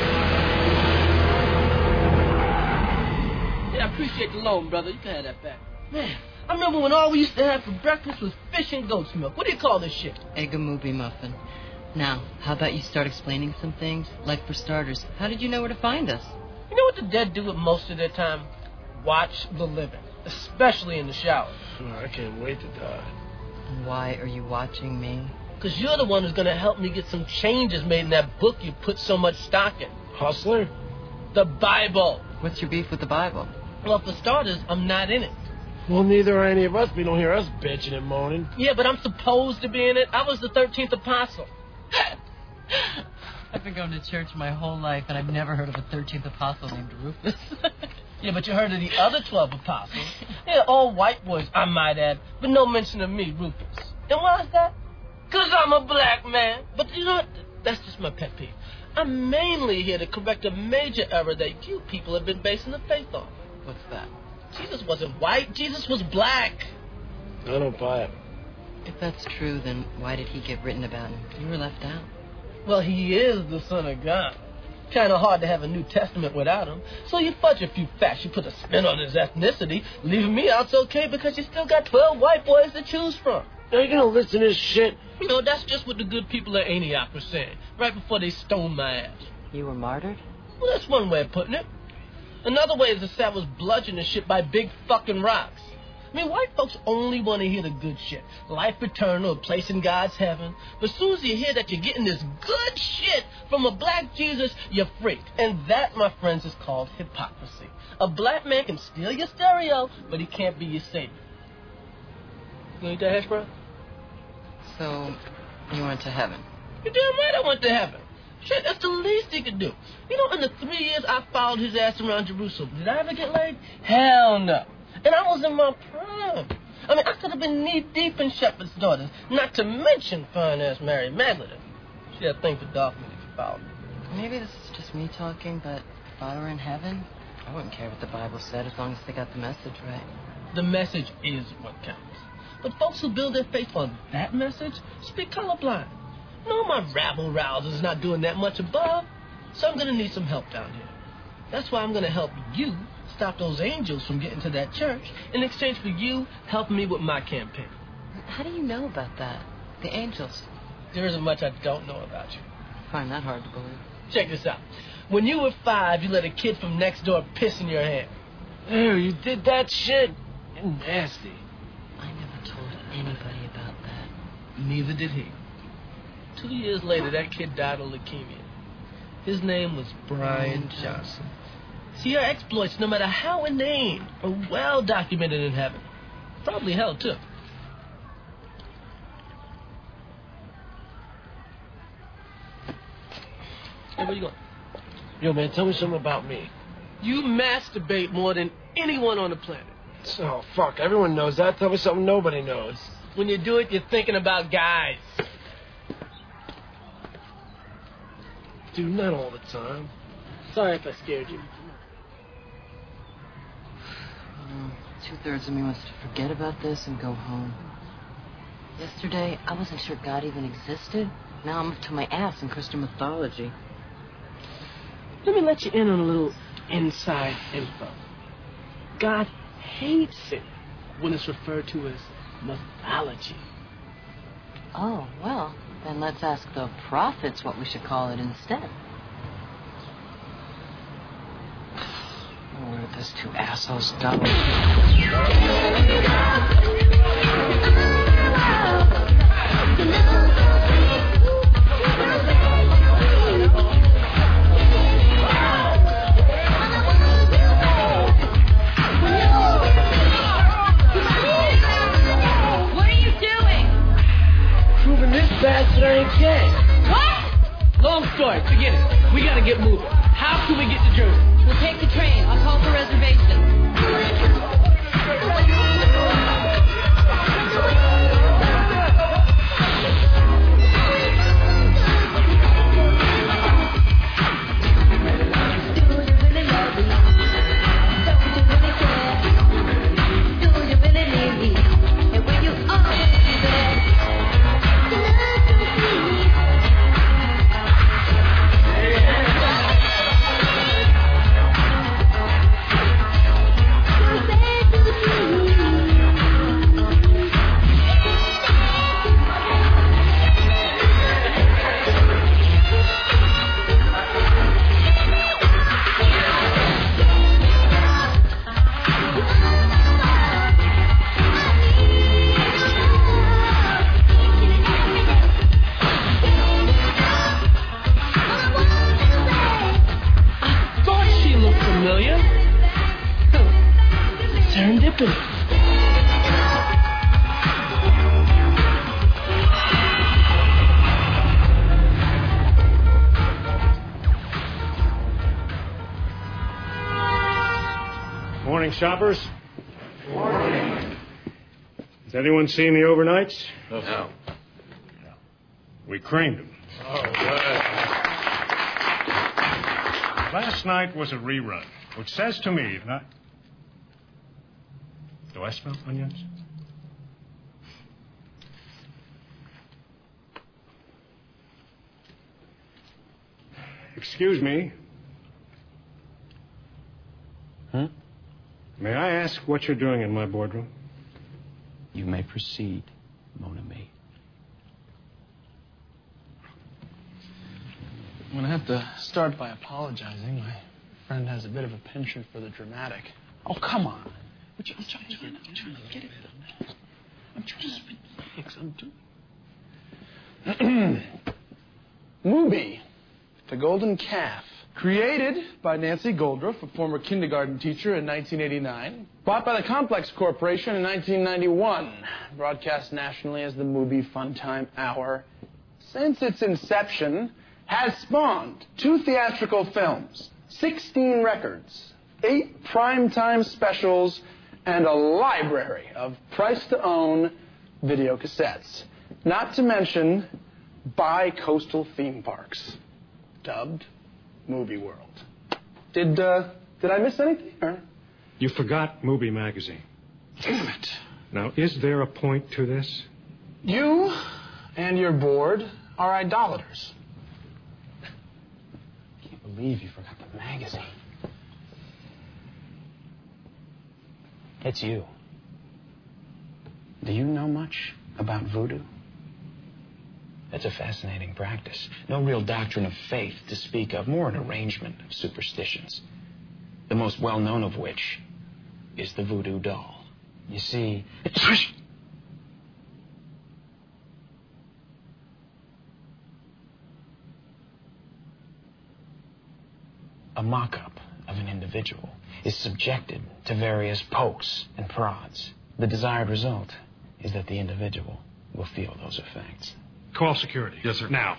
Speaker 20: Yeah, I appreciate the loan, brother. You can have that back. Man, I remember when all we used to have for breakfast was fish and goat's milk. What do you call this shit?
Speaker 8: Egg a movie muffin. Now, how about you start explaining some things? Like, for starters, how did you know where to find us?
Speaker 20: You know what the dead do with most of their time? Watch the living, especially in the shower.
Speaker 15: Oh, I can't wait to die.
Speaker 8: And why are you watching me?
Speaker 20: Because you're the one who's going to help me get some changes made in that book you put so much stock in.
Speaker 15: Hustler?
Speaker 20: The Bible.
Speaker 8: What's your beef with the Bible?
Speaker 20: Well, for starters, I'm not in it.
Speaker 15: Well, neither are any of us. We don't hear us bitching and moaning.
Speaker 20: Yeah, but I'm supposed to be in it. I was the thirteenth apostle.
Speaker 8: I've been going to church my whole life, and I've never heard of a thirteenth apostle named Rufus.
Speaker 20: Yeah, but you heard of the other twelve apostles. Yeah, all white boys, I might add, but no mention of me, Rufus. And why is that? Because I'm a black man. But you know what? That's just my pet peeve. I'm mainly here to correct a major error that you people have been basing the faith on.
Speaker 8: What's that?
Speaker 20: Jesus wasn't white. Jesus was black.
Speaker 15: I don't buy it.
Speaker 8: If that's true, then why did he get written about and you were left out?
Speaker 20: Well, he is the Son of God. Kind of hard to have a New Testament without him. So you fudge a few facts. You put a spin on his ethnicity. Leaving me out's okay because you still got twelve white boys to choose from.
Speaker 15: Are you gonna listen to this shit?
Speaker 20: You know, that's just what the good people at Antioch were saying, right before they stoned my ass.
Speaker 8: You were martyred?
Speaker 20: Well, that's one way of putting it. Another way is the South was bludgeoned and shit by big fucking rocks. I mean, white folks only want to hear the good shit. Life eternal, a place in God's heaven. But as soon as you hear that you're getting this good shit from a black Jesus, you're freaked. And that, my friends, is called hypocrisy. A black man can steal your stereo, but he can't be your savior. You want to eat that hash brown?
Speaker 8: So, you went to heaven?
Speaker 20: You're damn right I went to heaven. Shit, that's the least he could do. You know, in the three years I followed his ass around Jerusalem, did I ever get laid? Hell no. And I was in my prime. I mean, I could have been knee-deep in Shepherd's daughters, not to mention fine-ass Mary Magdalene. She had a thing for dark men if you followed me.
Speaker 8: Maybe this is just me talking, but if I were in heaven, I wouldn't care what the Bible said as long as they got the message right.
Speaker 20: The message is what counts. But folks who build their faith on that message speak colorblind. No, my rabble-rousers not doing that much above, so I'm going to need some help down here. That's why I'm going to help you stop those angels from getting to that church in exchange for you helping me with my campaign.
Speaker 8: How do you know about that? The angels?
Speaker 20: There isn't much I don't know about you.
Speaker 8: I find that hard to believe.
Speaker 20: Check this out. When you were five, you let a kid from next door piss in your hand.
Speaker 15: Ew, you did that shit? You're nasty.
Speaker 8: I never told anybody about that.
Speaker 20: Neither did he. Two years later, that kid died of leukemia. His name was Brian Johnson. See, your exploits, no matter how inane, are well documented in heaven. Probably hell, too. Hey, where you going?
Speaker 15: Yo, man, tell me something about me.
Speaker 20: You masturbate more than anyone on the planet.
Speaker 15: Oh, fuck, everyone knows that. Tell me something nobody knows.
Speaker 20: When you do it, you're thinking about guys.
Speaker 15: Dude, not all the time.
Speaker 20: Sorry if I scared you.
Speaker 8: Um, Two-thirds of me wants to forget about this and go home. Yesterday, I wasn't sure God even existed. Now I'm up to my ass in Christian mythology.
Speaker 20: Let me let you in on a little inside info. God hates it when it's referred to as mythology.
Speaker 8: Oh, well, then let's ask the prophets what we should call it instead. Where did those two assholes go?
Speaker 9: What are you doing?
Speaker 15: Proving this bastard I ain't gay.
Speaker 9: What?
Speaker 20: Long story, forget it. We gotta get moving. How can we get to Jersey?
Speaker 9: We'll take the train. I'll call for reservations.
Speaker 21: morning, shoppers. Morning. Has anyone seen the overnights?
Speaker 17: No. no.
Speaker 21: We creamed them.
Speaker 17: Oh, good.
Speaker 21: Last night was a rerun, which says to me that... Do I smell onions? Excuse me.
Speaker 5: Hmm?
Speaker 21: May I ask what you're doing in my boardroom?
Speaker 5: You may proceed, Mon ami.
Speaker 6: I'm going to have to start by apologizing. My friend has a bit of a penchant for the dramatic.
Speaker 5: Oh, come on. What you, I'm trying to I'm trying to get it. I'm trying to relax. I'm doing...
Speaker 6: Mubi, The Golden Calf. Created by Nancy Goldruff, a former kindergarten teacher, in nineteen eighty-nine. Bought by the Complex Corporation in nineteen ninety-one. Broadcast nationally as the Mubi Funtime Hour. Since its inception, has spawned two theatrical films, sixteen records, eight primetime specials, and a library of price-to-own video cassettes. Not to mention bi-coastal theme parks, dubbed Movie World. Did, uh, did I miss anything, or?
Speaker 21: You forgot Mubi magazine.
Speaker 6: Damn it.
Speaker 21: Now, is there a point to this?
Speaker 6: You and your board are idolaters.
Speaker 5: I can't believe you forgot the magazine. It's you. Do you know much about voodoo? It's a fascinating practice. No real doctrine of faith to speak of, more an arrangement of superstitions. The most well-known of which is the voodoo doll. You see... A mock-up of an individual is subjected to various pokes and prods. The desired result is that the individual will feel those effects.
Speaker 21: Call security.
Speaker 17: Yes, sir.
Speaker 21: Now.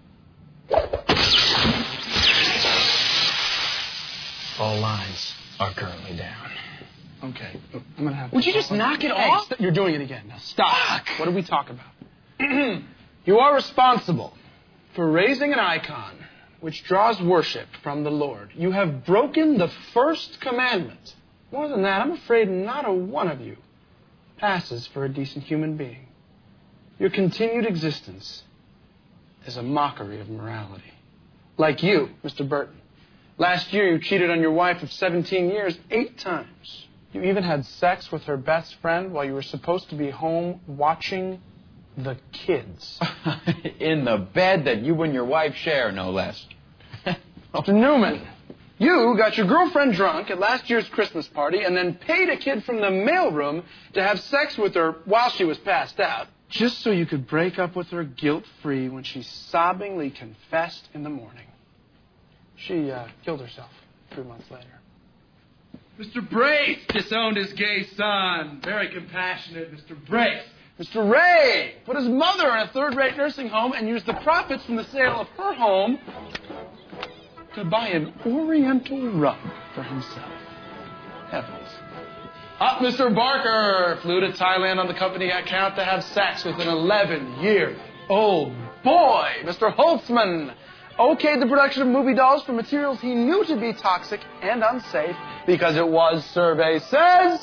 Speaker 5: All lines are currently down.
Speaker 6: Okay, I'm gonna have to...
Speaker 5: Would you just knock it
Speaker 6: Hey,
Speaker 5: off?
Speaker 6: st- you're doing it again. Now stop. Fuck. What did we talk about? You are responsible for raising an icon which draws worship from the Lord. You have broken the first commandment. More than that, I'm afraid not a one of you passes for a decent human being. Your continued existence is a mockery of morality. Like you, Mister Burton. Last year, you cheated on your wife of seventeen years eight times. You even had sex with her best friend while you were supposed to be home watching the kids.
Speaker 5: In the bed that you and your wife share, no less.
Speaker 6: Mister Newman, you got your girlfriend drunk at last year's Christmas party and then paid a kid from the mailroom to have sex with her while she was passed out, just so you could break up with her guilt-free when she sobbingly confessed in the morning. She uh, killed herself three months later. Mister Brace disowned his gay son. Very compassionate, Mister Brace. Mister Ray put his mother in a third-rate nursing home and used the profits from the sale of her home to buy an Oriental rug for himself. Heavens. Up, Mister Barker flew to Thailand on the company account to have sex with an eleven-year-old boy. Mister Holtzman okayed the production of movie dolls from materials he knew to be toxic and unsafe because it was, survey says,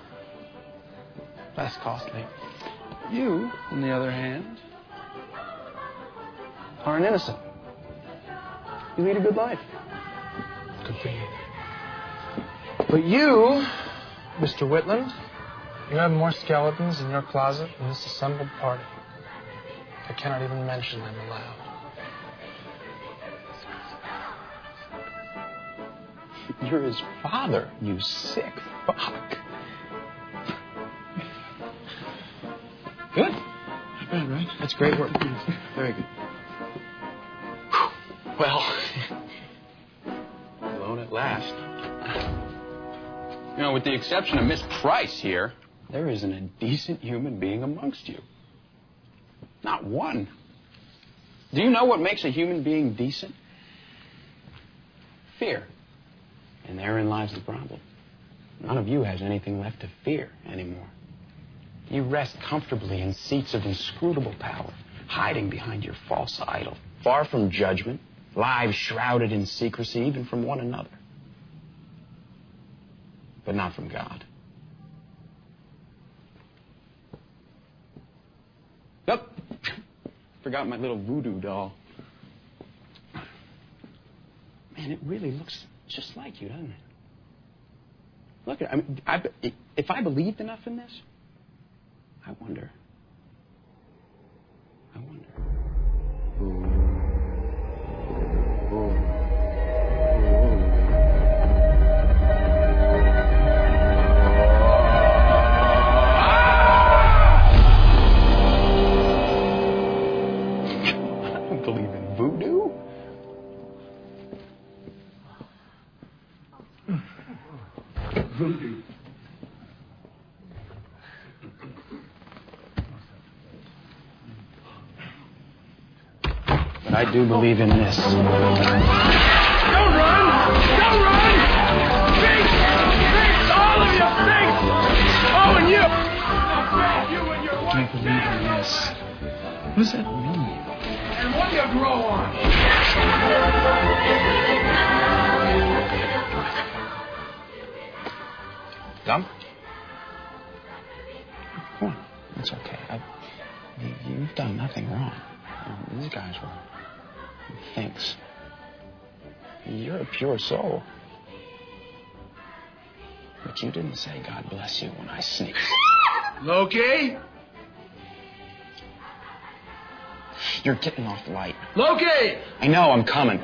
Speaker 6: less costly. You, on the other hand, are an innocent. You lead a good life. Good for you. But you, Mister Whitland, you have more skeletons in your closet than this assembled party. I cannot even mention them aloud.
Speaker 5: You're his father, you sick fuck. Good.
Speaker 6: Not bad, right?
Speaker 5: That's great work. Very good. Well, alone at last. You know, with the exception of Miss Price here, there isn't a decent human being amongst you. Not one. Do you know what makes a human being decent? Fear. And therein lies the problem. None of you has anything left to fear anymore. You rest comfortably in seats of inscrutable power, hiding behind your false idol, far from judgment, lives shrouded in secrecy, even from one another. But not from God. Oh, forgot my little voodoo doll. Man, it really looks just like you, doesn't it? Look, I mean, I, if I believed enough in this, I wonder. I wonder. Ooh. Ooh. I don't believe in voodoo. Voodoo. But I do believe in this.
Speaker 13: Don't run! Don't run! Think! Think! All of you! Think! Oh, and you!
Speaker 5: I don't believe in this. What does that mean?
Speaker 13: And what do you grow on?
Speaker 5: Dumb? Come on. It's okay. I, you, you've done nothing wrong. These guys were thinks. You're a pure soul. But you didn't say God bless you when I sneezed.
Speaker 13: Loki?
Speaker 5: You're getting off light.
Speaker 13: Loki!
Speaker 5: I know, I'm coming.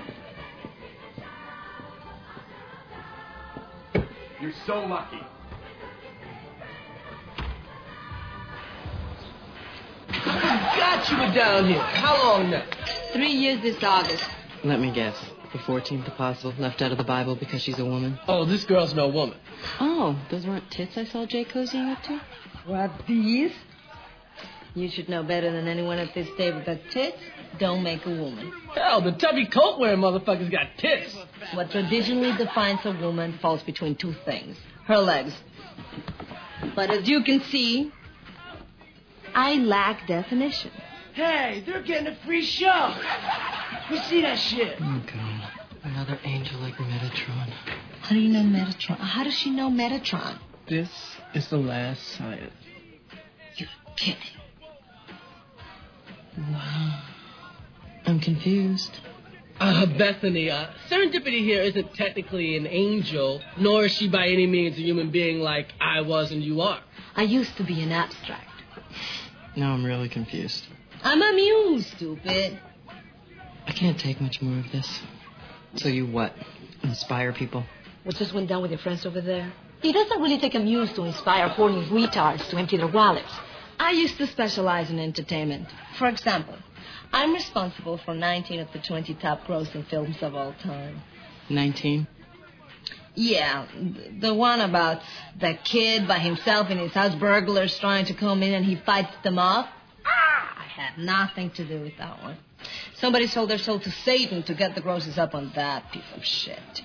Speaker 13: You're so lucky.
Speaker 20: Got you were down here. How long now?
Speaker 9: Three years this August.
Speaker 8: Let me guess. The fourteenth apostle left out of the Bible because she's a woman?
Speaker 20: Oh, this girl's no woman.
Speaker 8: Oh, those weren't tits I saw Jay cozying up to?
Speaker 9: What, these? You should know better than anyone at this table that tits don't make a woman.
Speaker 20: Hell, the tubby coat wearing motherfucker's got tits.
Speaker 9: What traditionally defines a woman falls between two things. Her legs. But as you can see, I lack definition.
Speaker 15: Hey, they're getting a free show. We see that shit.
Speaker 8: Oh, God. Another angel like Metatron.
Speaker 9: How do you know Metatron? How does she know Metatron?
Speaker 20: This is the last science.
Speaker 9: You're kidding.
Speaker 8: Wow. I'm confused.
Speaker 20: Uh, Bethany, uh, Serendipity here isn't technically an angel, nor is she by any means a human being like I was and you are.
Speaker 9: I used to be an abstract.
Speaker 8: Now I'm really confused.
Speaker 9: I'm amused, stupid.
Speaker 8: I can't take much more of this. So you what? Inspire people?
Speaker 9: What just went down with your friends over there? It doesn't really take a muse to inspire horny retards to empty their wallets. I used to specialize in entertainment. For example, I'm responsible for nineteen of the twenty top grossing films of all time.
Speaker 8: nineteen?
Speaker 9: Yeah, the one about the kid by himself in his house, burglars trying to come in and he fights them off. Ah, I had nothing to do with that one. Somebody sold their soul to Satan to get the grosses up on that piece of shit.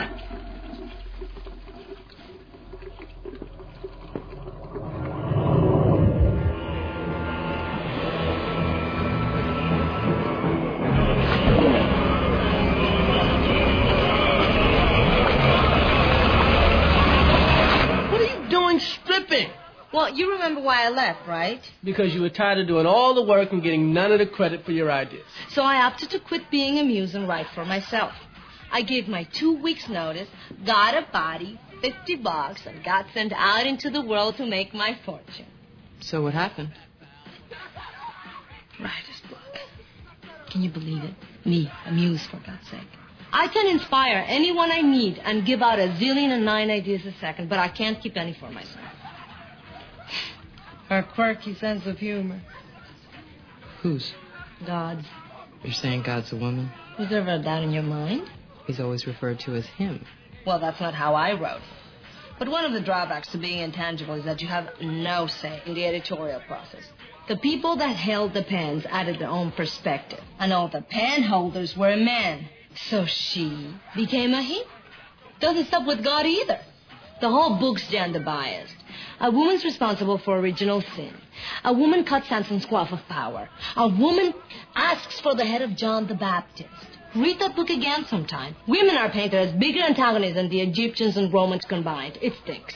Speaker 20: Stripping.
Speaker 9: Well, you remember why I left, right?
Speaker 20: Because you were tired of doing all the work and getting none of the credit for your ideas.
Speaker 9: So I opted to quit being a muse and write for myself. I gave my two weeks' notice, got a body, fifty bucks, and got sent out into the world to make my fortune.
Speaker 8: So what happened?
Speaker 9: Writer's block. Can you believe it? Me, a muse, for God's sake. I can inspire anyone I meet and give out a zillion and nine ideas a second, but I can't keep any for myself. Her quirky sense of humor.
Speaker 8: Whose?
Speaker 9: God's.
Speaker 8: You're saying God's a woman?
Speaker 9: Was there ever a doubt in your mind?
Speaker 8: He's always referred to as him.
Speaker 9: Well, that's not how I wrote it. But one of the drawbacks to being intangible is that you have no say in the editorial process. The people that held the pens added their own perspective, and all the pen holders were men. So she became a he. Doesn't stop with God either. The whole book's gender biased. A woman's responsible for original sin. A woman cuts Samson's cloth of power. A woman asks for the head of John the Baptist. Read that book again sometime. Women are painted as bigger antagonists than the Egyptians and Romans combined. It stinks.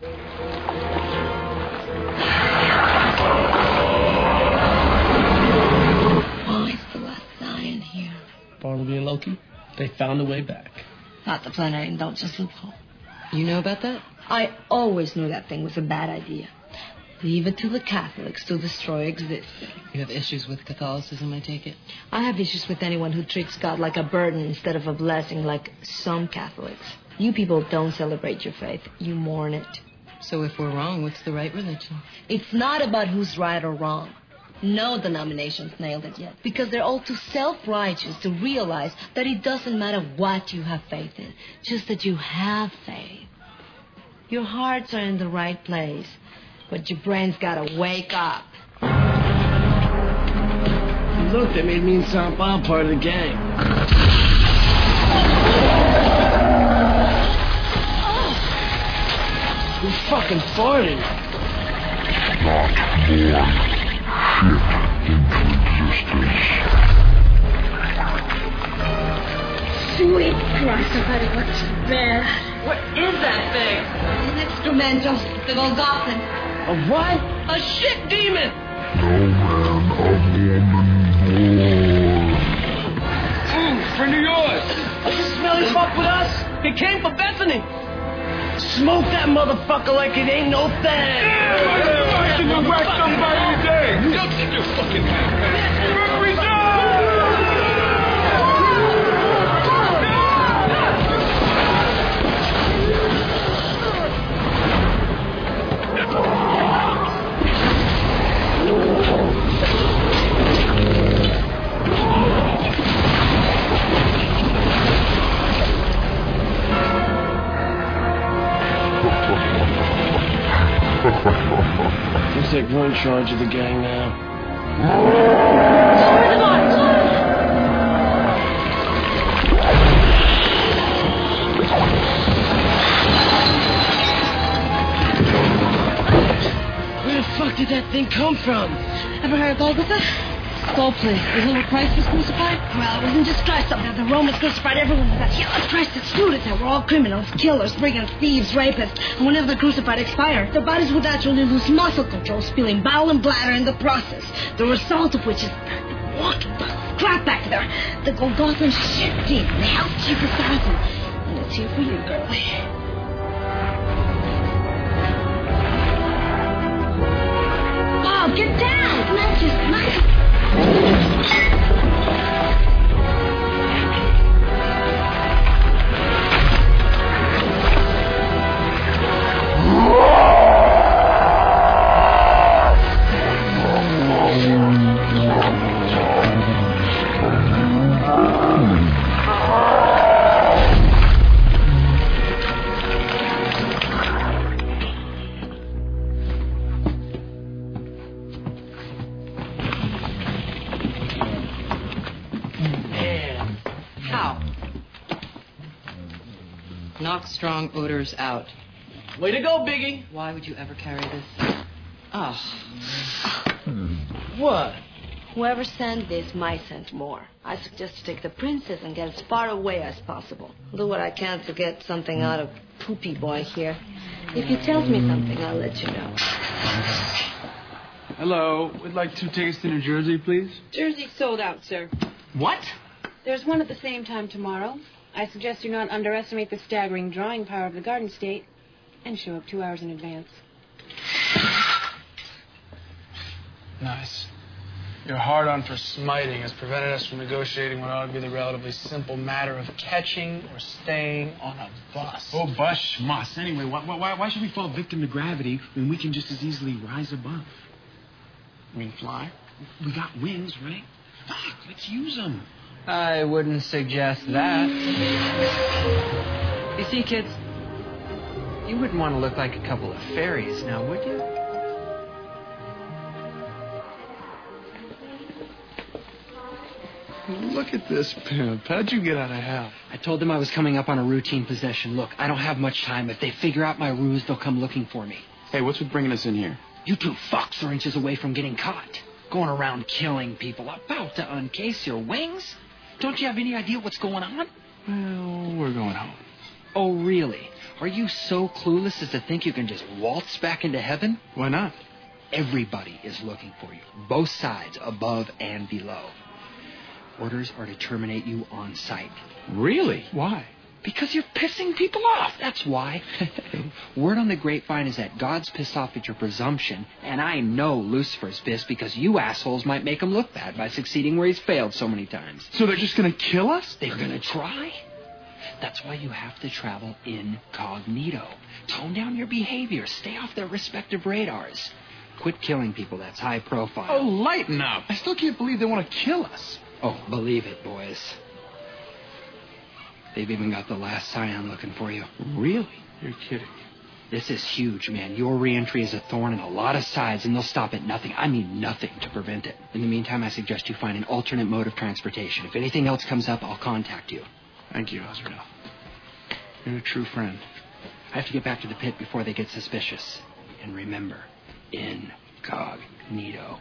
Speaker 9: Oh, it's the last Zion here.
Speaker 15: Bartleby and Loki, they found a way back.
Speaker 9: Not the plenary indulgence loophole.
Speaker 8: You know about that?
Speaker 9: I always knew that thing was a bad idea. Leave it to the Catholics to destroy existence.
Speaker 8: You have issues with Catholicism, I take it?
Speaker 9: I have issues with anyone who treats God like a burden instead of a blessing, like some Catholics. You people don't celebrate your faith. You mourn it.
Speaker 8: So if we're wrong, what's the right religion?
Speaker 9: It's not about who's right or wrong. No denominations nailed it yet, because they're all too self-righteous to realize that it doesn't matter what you have faith in, just that you have faith. Your hearts are in the right place, but your brain's gotta wake up.
Speaker 15: Look, they made me and Sampa part of the gang. We fucking farted.
Speaker 13: Not born. Shit into existence.
Speaker 4: Sweet Christ, I bet it looks bad.
Speaker 9: What is that thing? An instrumental. The Golgothan.
Speaker 15: A what?
Speaker 9: A shit demon!
Speaker 13: No man of woman born.
Speaker 15: Mm, friend of yours. This smelly fuck with us. He came for Bethany. Smoke that motherfucker like it ain't no thing. Yeah, you can whack somebody today. Don't take your fucking hand. Every day. Looks like we're in charge of the gang now. Where the fuck did that thing come from?
Speaker 9: Ever heard of Golgotha? Skull place. Is it where Christ was crucified? Well, it wasn't just Christ up there. The Romans crucified everyone with that. Yeah, Christ excluded them. We're all criminals, killers, brigands, thieves, rapists. And whenever the crucified expired, their bodies would naturally lose muscle control, spilling bowel and bladder in the process. The result of which is walking the crap back there. The Golgothan shit demon, the hell chief assassin. And it's here for you, girlie. Bob, get down! Come on, just come on.
Speaker 8: Knock strong odors out.
Speaker 20: Way to go, Biggie.
Speaker 8: Why would you ever carry this? Oh.
Speaker 20: What?
Speaker 9: Whoever sent this might send more. I suggest you take the princess and get as far away as possible. I'll do what I can to get something out of Poopy Boy here. If he tells me something, I'll let you know.
Speaker 6: Hello. We'd like two tickets to New Jersey, please.
Speaker 1: Jersey's sold out, sir.
Speaker 6: What?
Speaker 1: There's one at the same time tomorrow. I suggest you not underestimate the staggering drawing power of the Garden State and show up two hours in advance.
Speaker 6: Nice. Your hard-on for smiting has prevented us from negotiating what ought to be the relatively simple matter of catching or staying on a bus.
Speaker 5: Oh, bus schmuss. Anyway, why, why, why should we fall victim to gravity when we can just as easily rise above?
Speaker 6: You mean fly?
Speaker 5: We got wings, right? Fuck, let's use them.
Speaker 11: I wouldn't suggest that. You see, kids, you wouldn't want to look like a couple of fairies now, would you?
Speaker 6: Look at this pimp. How'd you get out of hell?
Speaker 11: I told them I was coming up on a routine possession. Look, I don't have much time. If they figure out my ruse, they'll come looking for me.
Speaker 5: Hey, what's with bringing us in here?
Speaker 11: You two fucks are inches away from getting caught. Going around killing people, about to uncase your wings. Don't you have any idea what's going on?
Speaker 6: Well, we're going home.
Speaker 11: Oh, really? Are you so clueless as to think you can just waltz back into heaven?
Speaker 6: Why not?
Speaker 11: Everybody is looking for you. Both sides, above and below. Orders are to terminate you on sight.
Speaker 6: Really? Why?
Speaker 11: Because you're pissing people off, that's why. Word on the grapevine is that God's pissed off at your presumption, and I know Lucifer's pissed because you assholes might make him look bad by succeeding where he's failed so many times.
Speaker 6: So they're just gonna kill us?
Speaker 11: They're gonna try. That's why you have to travel incognito. Tone down your behavior. Stay off their respective radars. Quit killing people. That's high profile.
Speaker 6: Oh, lighten up. I still can't believe they want to kill us.
Speaker 11: Oh, believe it, boys. They've even got the last scion looking for you.
Speaker 6: Really? You're kidding.
Speaker 11: This is huge, man. Your re-entry is a thorn in a lot of sides, and they'll stop at nothing. I mean nothing to prevent it. In the meantime, I suggest you find an alternate mode of transportation. If anything else comes up, I'll contact you.
Speaker 6: Thank you, Azrael. You're a true friend.
Speaker 11: I have to get back to the pit before they get suspicious. And remember, incognito.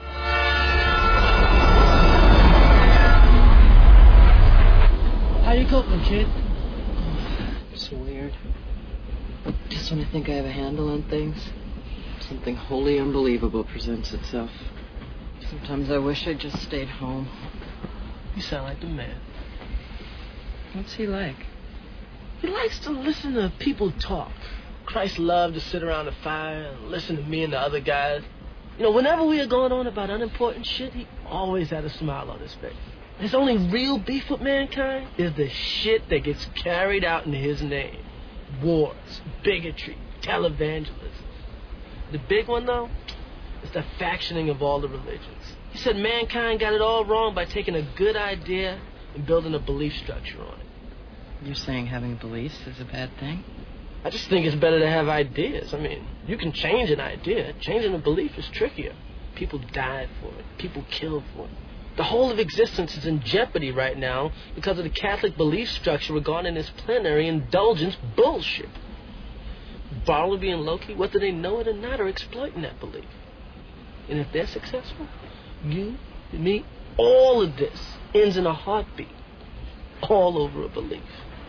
Speaker 20: How you coping, kid?
Speaker 8: It's weird. Just when I think I have a handle on things, something wholly unbelievable presents itself. Sometimes I wish I'd just stayed home.
Speaker 20: You sound like the man.
Speaker 8: What's he like?
Speaker 20: He likes to listen to people talk. Christ loved to sit around the fire and listen to me and the other guys. You know, whenever we were going on about unimportant shit, he always had a smile on his face. His only real beef with mankind is the shit that gets carried out in his name. Wars, bigotry, televangelism. The big one, though, is the factioning of all the religions. He said mankind got it all wrong by taking a good idea and building a belief structure on it.
Speaker 8: You're saying having beliefs is a bad thing?
Speaker 20: I just think it's better to have ideas. I mean, you can change an idea. Changing a belief is trickier. People died for it. People killed for it. The whole of existence is in jeopardy right now because of the Catholic belief structure regarding this plenary indulgence bullshit. Bartleby and Loki, whether they know it or not, are exploiting that belief. And if they're successful, you, me, all of this ends in a heartbeat. All over a belief.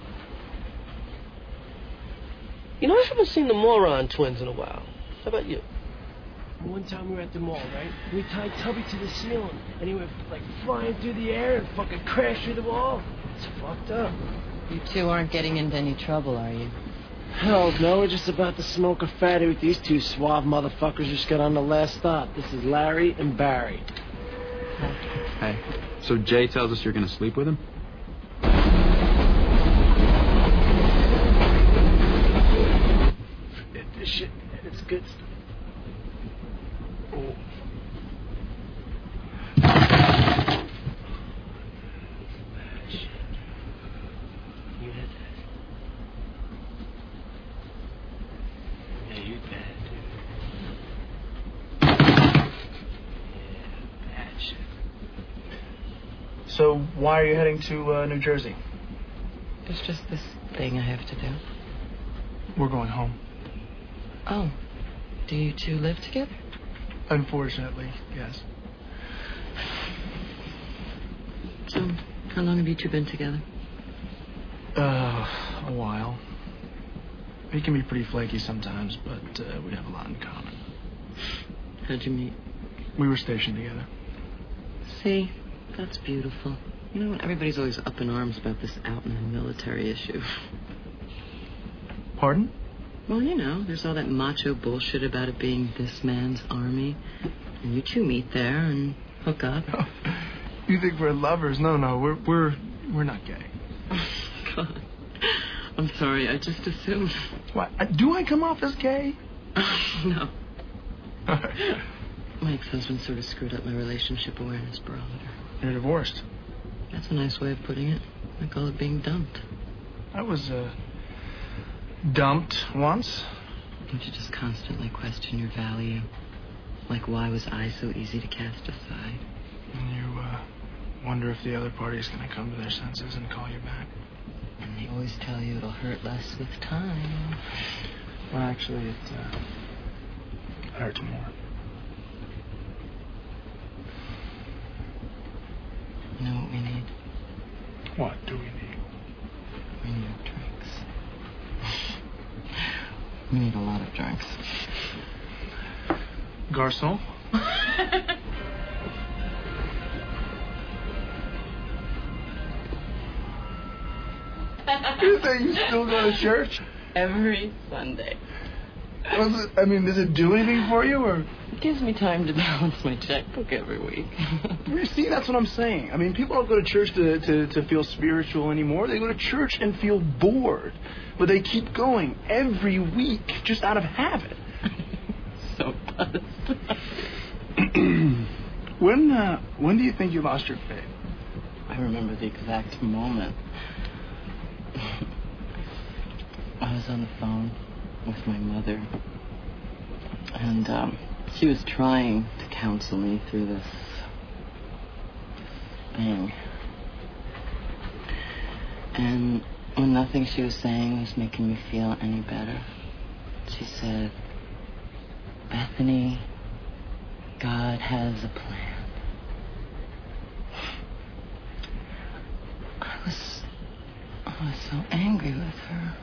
Speaker 20: You know, I haven't seen the Moron twins in a while. How about you? One time we were at the mall, right? We tied Tubby to the ceiling, and he went like flying through the air and fucking crashed through the wall. It's fucked up.
Speaker 8: You two aren't getting into any trouble, are you?
Speaker 20: Hell no, we're just about to smoke a fatty with these two suave motherfuckers just got on the last stop. This is Larry and Barry.
Speaker 5: Hey, so Jay tells us you're going to sleep with him?
Speaker 20: This shit, it's good stuff. Oh. You had that. Yeah, you bad, dude. Yeah, bad shit.
Speaker 6: So, why are you heading to uh, New Jersey?
Speaker 8: There's just this thing I have to do.
Speaker 6: We're going home.
Speaker 8: Oh. Do you two live together?
Speaker 6: Unfortunately, yes.
Speaker 8: So, how long have you two been together?
Speaker 6: Uh, a while. He can be pretty flaky sometimes, but uh, we have a lot in common.
Speaker 8: How'd you meet?
Speaker 6: We were stationed together.
Speaker 8: See, that's beautiful. You know, everybody's always up in arms about this out in the military issue.
Speaker 6: Pardon?
Speaker 8: Well, you know, there's all that macho bullshit about it being this man's army. And you two meet there and hook up.
Speaker 6: Oh, you think we're lovers? No, no, we're we're we're not gay.
Speaker 8: Oh, God. I'm sorry, I just assumed.
Speaker 6: What? Do I come off as gay?
Speaker 8: No. My ex-husband sort of screwed up my relationship awareness barometer.
Speaker 6: You're divorced.
Speaker 8: That's a nice way of putting it. I call it being dumped.
Speaker 6: I was, uh... dumped once.
Speaker 8: Don't you just constantly question your value? Like, why was I so easy to cast aside?
Speaker 6: You, uh,
Speaker 11: wonder if the other party's going to come to their senses and call you back.
Speaker 8: And they always tell you it'll hurt less with time.
Speaker 11: Well, actually, it, uh, it hurts more.
Speaker 8: You know what we need?
Speaker 11: What do we need?
Speaker 8: We need drinks. We need a lot of drinks.
Speaker 11: Garçon?
Speaker 8: You
Speaker 11: say you still go to church?
Speaker 8: Every Sunday.
Speaker 11: Was it, I mean, does it do anything for you, or?
Speaker 8: It gives me time to balance my checkbook every week.
Speaker 11: See, that's what I'm saying. I mean, people don't go to church to, to, to feel spiritual anymore. They go to church and feel bored. But they keep going every week just out of habit.
Speaker 8: So buzzed.
Speaker 11: when, uh, when do you think you lost your faith?
Speaker 8: I remember the exact moment. I was on the phone with my mother, and um, she was trying to counsel me through this thing. And when nothing she was saying was making me feel any better, she said, "Bethany, God has a plan." I was, I was so angry with her.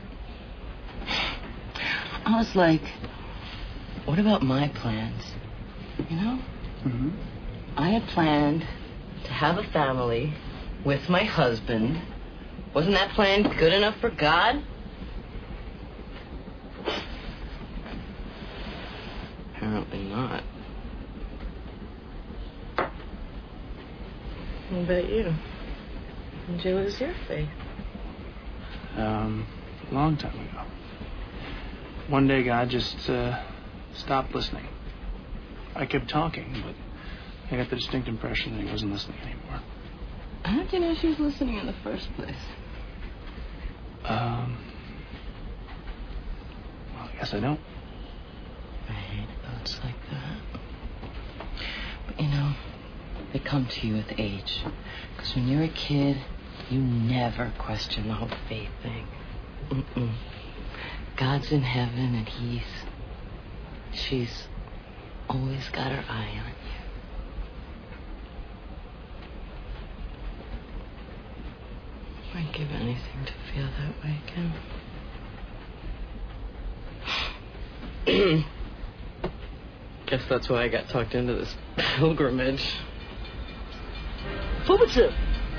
Speaker 8: I was like, what about my plans? You know?
Speaker 11: Mm-hmm.
Speaker 8: I had planned to have a family with my husband. Wasn't that plan good enough for God? Apparently not. What about you? When did you lose your faith?
Speaker 11: Um, a long time ago. One day, God just uh, stopped listening. I kept talking, but I got the distinct impression that he wasn't listening anymore.
Speaker 8: How did you know she was listening in the first place?
Speaker 11: Um, well, I guess I don't.
Speaker 8: I hate thoughts like that. But you know, they come to you with age. Because when you're a kid, you never question the whole faith thing. Mm-mm. God's in heaven and he's... she's always got her eye on you. I'd give anything to feel that way again. Guess that's why I got talked into this pilgrimage. Flip chip.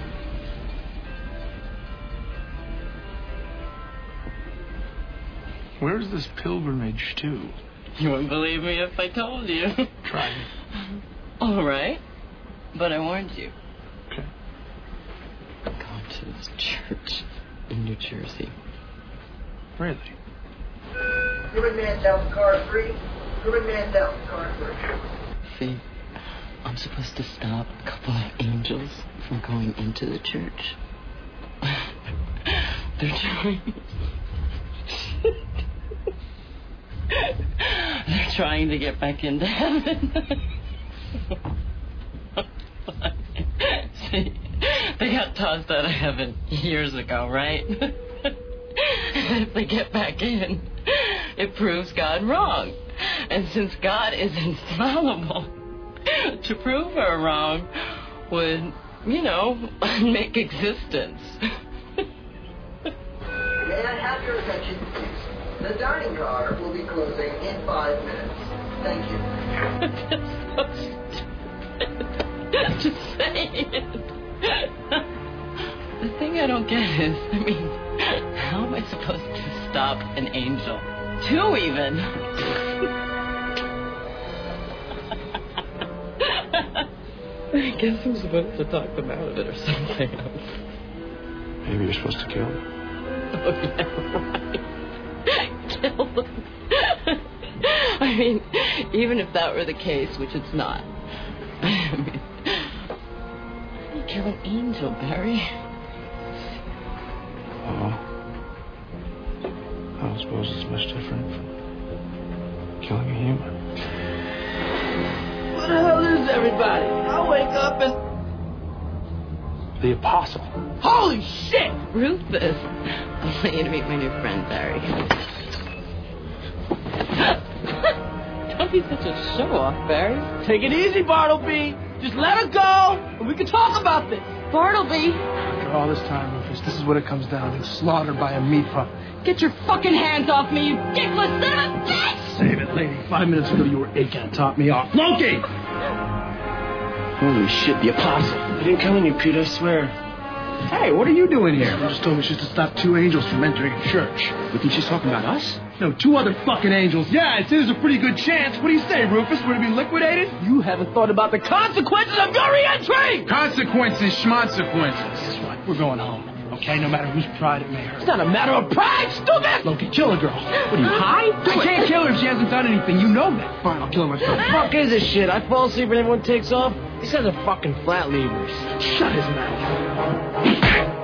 Speaker 11: Where's this pilgrimage to?
Speaker 8: You wouldn't believe me if I told you.
Speaker 11: Try me.
Speaker 8: All right. But I warned you.
Speaker 11: Okay.
Speaker 8: I'm going to this church in New Jersey.
Speaker 11: Really?
Speaker 2: Human man down car three. Human man down car three.
Speaker 8: See, I'm supposed to stop a couple of angels from going into the church. They're trying... They're trying to get back into heaven. See, they got tossed out of heaven years ago, right? And if they get back in, it proves God wrong. And since God is infallible, to prove her wrong would, you know, make existence.
Speaker 2: May I have your attention, please? The dining car will be closing in five minutes. Thank you.
Speaker 8: Just saying it. The thing I don't get is, I mean, how am I supposed to stop an angel? Two, even. I guess I'm supposed to talk them out of it or something else.
Speaker 11: Maybe you're supposed to kill them.
Speaker 8: Oh, yeah, right. Kill them. I mean, even if that were the case, which it's not. I mean, how do you kill an angel, Barry?
Speaker 11: Oh. I don't suppose it's much different from killing a human.
Speaker 20: What the hell is everybody? I'll wake up and...
Speaker 6: the apostle.
Speaker 20: Holy shit!
Speaker 8: Rufus, I want you to meet my new friend, Barry. Don't be such a show-off, Barry.
Speaker 20: Take it easy, Bartleby. Just let her go, and we can talk about this.
Speaker 8: Bartleby!
Speaker 6: After all this time, Rufus, this is what it comes down to. Slaughtered by a meat pup.
Speaker 8: Get your fucking hands off me, you dickless son of a bitch!
Speaker 6: Save it, lady. Five minutes ago, you were aching and top me off. Loki! Holy shit, the apostle.
Speaker 15: I didn't come in you, Pete, I swear.
Speaker 6: Hey, what are you doing here? You just told me she's to stop two angels from entering a church. You think she's talking about us? No, two other fucking angels. Yeah, I'd say there's a pretty good chance. What do you say, Rufus? We're to be liquidated?
Speaker 20: You haven't thought about the consequences of your re-entry!
Speaker 6: Consequences, schmonsequences. Guess what? We're going home. Okay, no matter whose pride it may hurt.
Speaker 20: It's not a matter of pride, stupid!
Speaker 6: Loki, kill a girl. What are you, high? I can't kill her if she hasn't done anything. You know that. Fine, I'll kill her myself.
Speaker 15: The fuck is this shit? I fall asleep and everyone takes off? These guys are fucking flat leavers.
Speaker 6: Shut his mouth.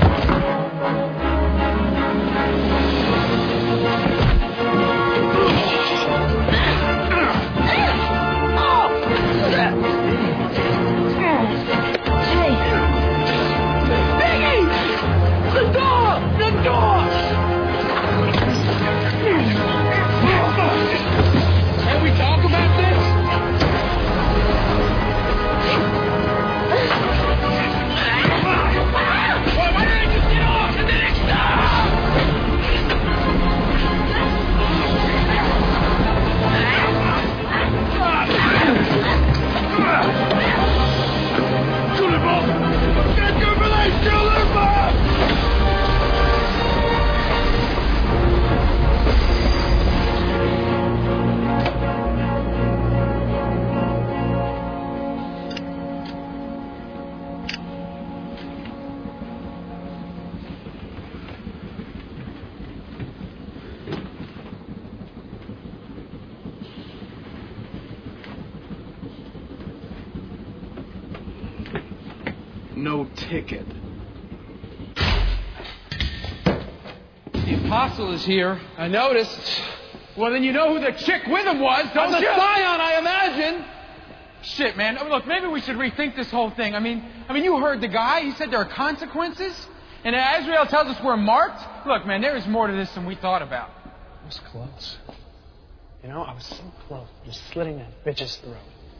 Speaker 20: Can we talk about this? Why didn't I just get off and then it stopped? Kill them all! Get your police! Kill them all!
Speaker 6: No ticket.
Speaker 3: The apostle is here. I noticed. Well, then you know who the chick with him was, don't
Speaker 6: the
Speaker 3: you?
Speaker 6: Scion, I imagine.
Speaker 3: Shit, man. I mean, look, maybe we should rethink this whole thing. I mean, I mean, you heard the guy. He said there are consequences. And Azrael tells us we're marked. Look, man, there is more to this than we thought about.
Speaker 6: I was close. You know, I was so close. Just slitting that bitch's throat.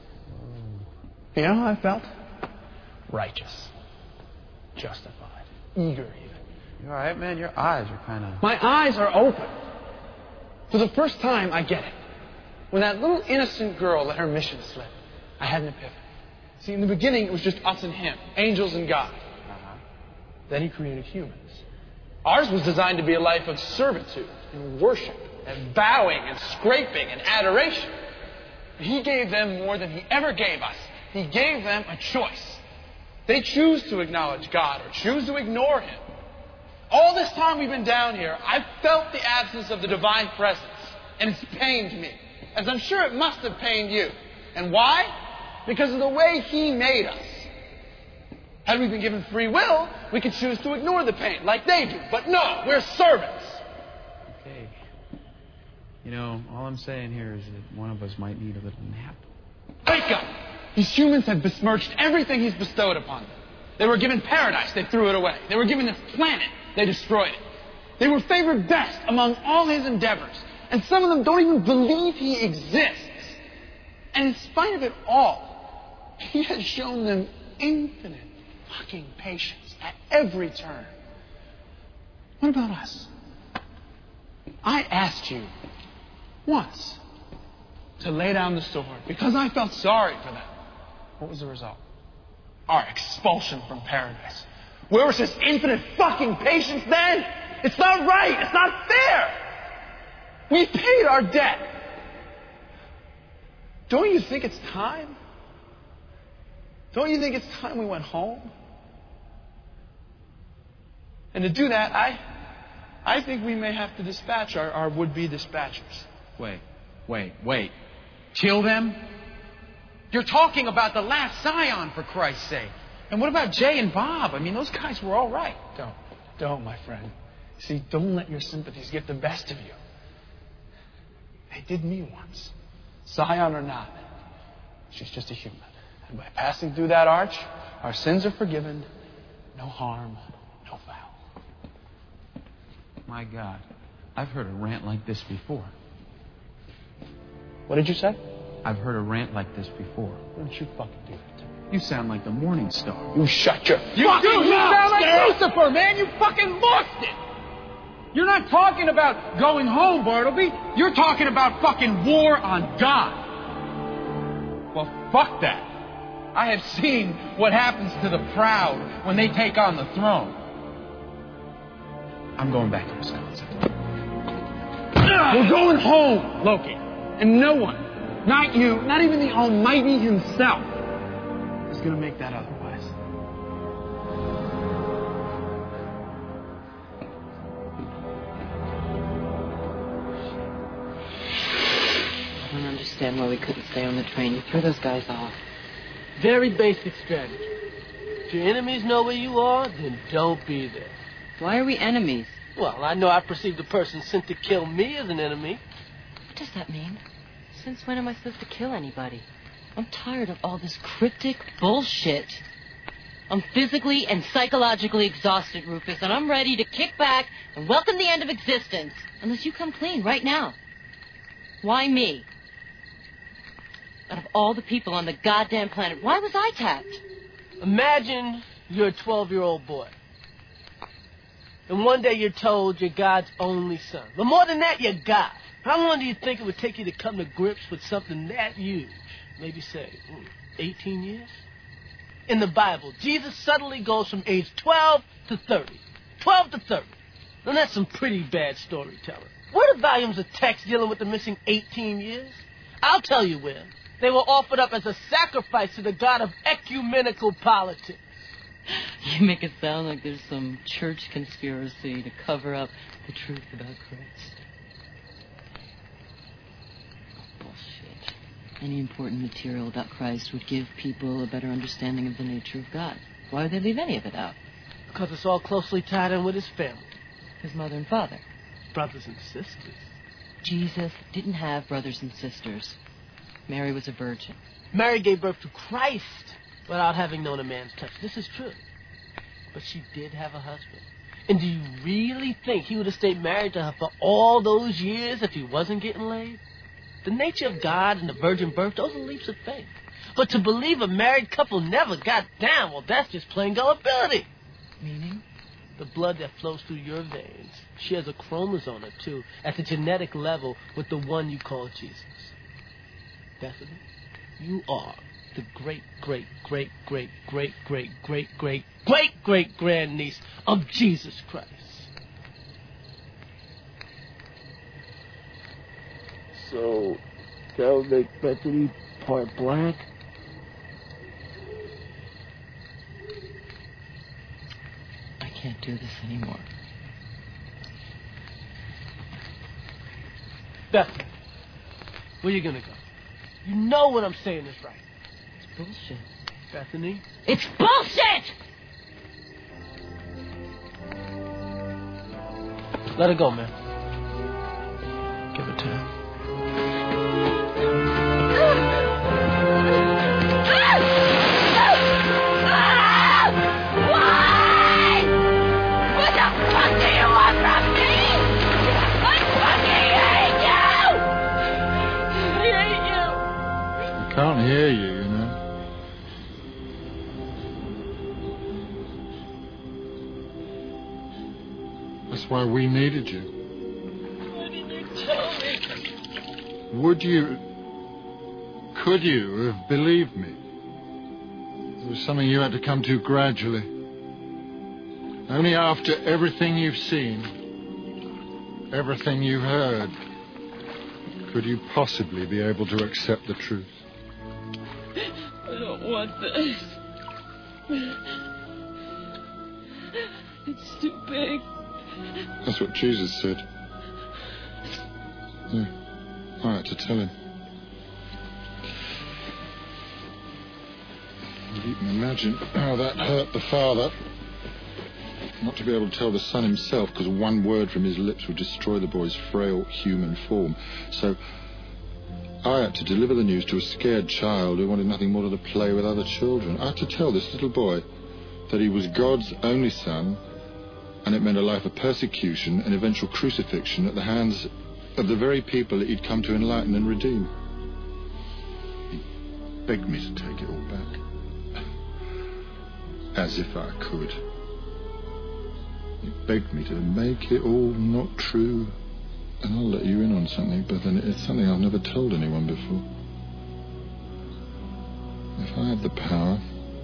Speaker 6: You know how I felt? Righteous. Justified. Eager, even.
Speaker 5: You all right, man? Your eyes are kind of...
Speaker 6: My eyes are open. For the first time, I get it. When that little innocent girl let her mission slip, I had an epiphany. See, in the beginning, it was just us and him. Angels and God. Uh-huh. Then he created humans. Ours was designed to be a life of servitude and worship and bowing and scraping and adoration. He gave them more than he ever gave us. He gave them a choice. They choose to acknowledge God or choose to ignore Him. All this time we've been down here, I've felt the absence of the divine presence. And it's pained me. As I'm sure it must have pained you. And why? Because of the way He made us. Had we been given free will, we could choose to ignore the pain like they do. But no, we're servants.
Speaker 5: Okay. You know, all I'm saying here is that one of us might need a little nap.
Speaker 6: Wake up! These humans have besmirched everything He's bestowed upon them. They were given paradise, they threw it away. They were given this planet, they destroyed it. They were favored best among all His endeavors. And some of them don't even believe He exists. And in spite of it all, He has shown them infinite fucking patience at every turn. What about us? I asked you once to lay down the sword because I felt sorry for them. What was the result? Our expulsion from paradise. Where was this infinite fucking patience then? It's not right. It's not fair. We paid our debt. Don't you think it's time? Don't you think it's time we went home? And to do that, I, I think we may have to dispatch our, our would-be dispatchers.
Speaker 5: Wait, wait, wait. Kill them?
Speaker 6: You're talking about the last Scion, for Christ's sake. And what about Jay and Bob? I mean, those guys were all right. Don't. Don't, my friend. See, don't let your sympathies get the best of you. They did me once. Scion or not, she's just a human. And by passing through that arch, our sins are forgiven No harm, no foul.
Speaker 5: My God, I've heard a rant like this before.
Speaker 6: What did you say?
Speaker 5: I've heard a rant like this before.
Speaker 6: Why don't you fucking do it?
Speaker 5: You sound like the Morning Star.
Speaker 6: You shut your
Speaker 3: You
Speaker 6: fucking
Speaker 3: do! You
Speaker 6: mouth,
Speaker 3: sound like
Speaker 6: Stan!
Speaker 3: Lucifer, man! You fucking lost it! You're not talking about going home, Bartleby. You're talking about fucking war on God. Well, fuck that. I have seen what happens to the proud when they take on the throne.
Speaker 5: I'm going back to Wisconsin.
Speaker 3: We're going home, Loki. And no one, not you, not even the Almighty himself, is going to make that otherwise.
Speaker 8: I don't understand why we couldn't stay on the train. You threw those guys off.
Speaker 20: Very basic strategy. If your enemies know where you are, then don't be there.
Speaker 8: Why are we enemies?
Speaker 20: Well, I know I perceive the person sent to kill me as an enemy.
Speaker 8: What does that mean? Since when am I supposed to kill anybody? I'm tired of all this cryptic bullshit. I'm physically and psychologically exhausted, Rufus, and I'm ready to kick back and welcome the end of existence. Unless you come clean right now. Why me? Out of all the people on the goddamn planet, why was I tapped?
Speaker 20: Imagine you're a twelve-year-old boy. And one day you're told you're God's only son. But more than that, you're God. How long do you think it would take you to come to grips with something that huge? Maybe say, eighteen years? In the Bible, Jesus suddenly goes from age twelve to thirty. twelve to thirty. Now that's some pretty bad storytelling. Where are the volumes of text dealing with the missing eighteen years? I'll tell you where. They were offered up as a sacrifice to the god of ecumenical politics.
Speaker 8: You make it sound like there's some church conspiracy to cover up the truth about Christ. Bullshit. Any important material about Christ would give people a better understanding of the nature of God. Why would they leave any of it out?
Speaker 20: Because it's all closely tied in with his family.
Speaker 8: His mother and father.
Speaker 20: Brothers and sisters.
Speaker 8: Jesus didn't have brothers and sisters. Mary was a virgin.
Speaker 20: Mary gave birth to Christ without having known a man's touch. This is true. But she did have a husband. And do you really think he would have stayed married to her for all those years if he wasn't getting laid? The nature of God and the virgin birth, those are leaps of faith. But to believe a married couple never got down, well, that's just plain gullibility.
Speaker 8: Meaning?
Speaker 20: The blood that flows through your veins shares a chromosome or two at the genetic level with the one you call Jesus. Bethany, you are the great, great, great, great, great, great, great, great, great, great grandniece of Jesus Christ.
Speaker 15: So, that'll make Bethany part black?
Speaker 8: I can't do this anymore.
Speaker 20: Bethany, where you gonna go? You know what I'm saying is right.
Speaker 8: It's bullshit.
Speaker 20: Bethany?
Speaker 8: It's bullshit!
Speaker 20: Let her go, man. Give her time.
Speaker 14: I can't hear you, you know. That's why we needed you.
Speaker 8: Why didn't you tell me?
Speaker 14: Would you, could you have believed me? It was something you had to come to gradually. Only after everything you've seen, everything you've heard, could you possibly be able to accept the truth.
Speaker 8: I don't want this. It's too big.
Speaker 14: That's what Jesus said. Yeah, I had to tell him. You can imagine how that hurt the father. Not to be able to tell the son himself, because one word from his lips would destroy the boy's frail human form. So I had to deliver the news to a scared child who wanted nothing more than to play with other children. I had to tell this little boy that he was God's only son, and it meant a life of persecution and eventual crucifixion at the hands of the very people that he'd come to enlighten and redeem. He begged me to take it all back. As if I could. He begged me to make it all not true. And I'll let you in on something, but then it's something I've never told anyone before. If I had the power,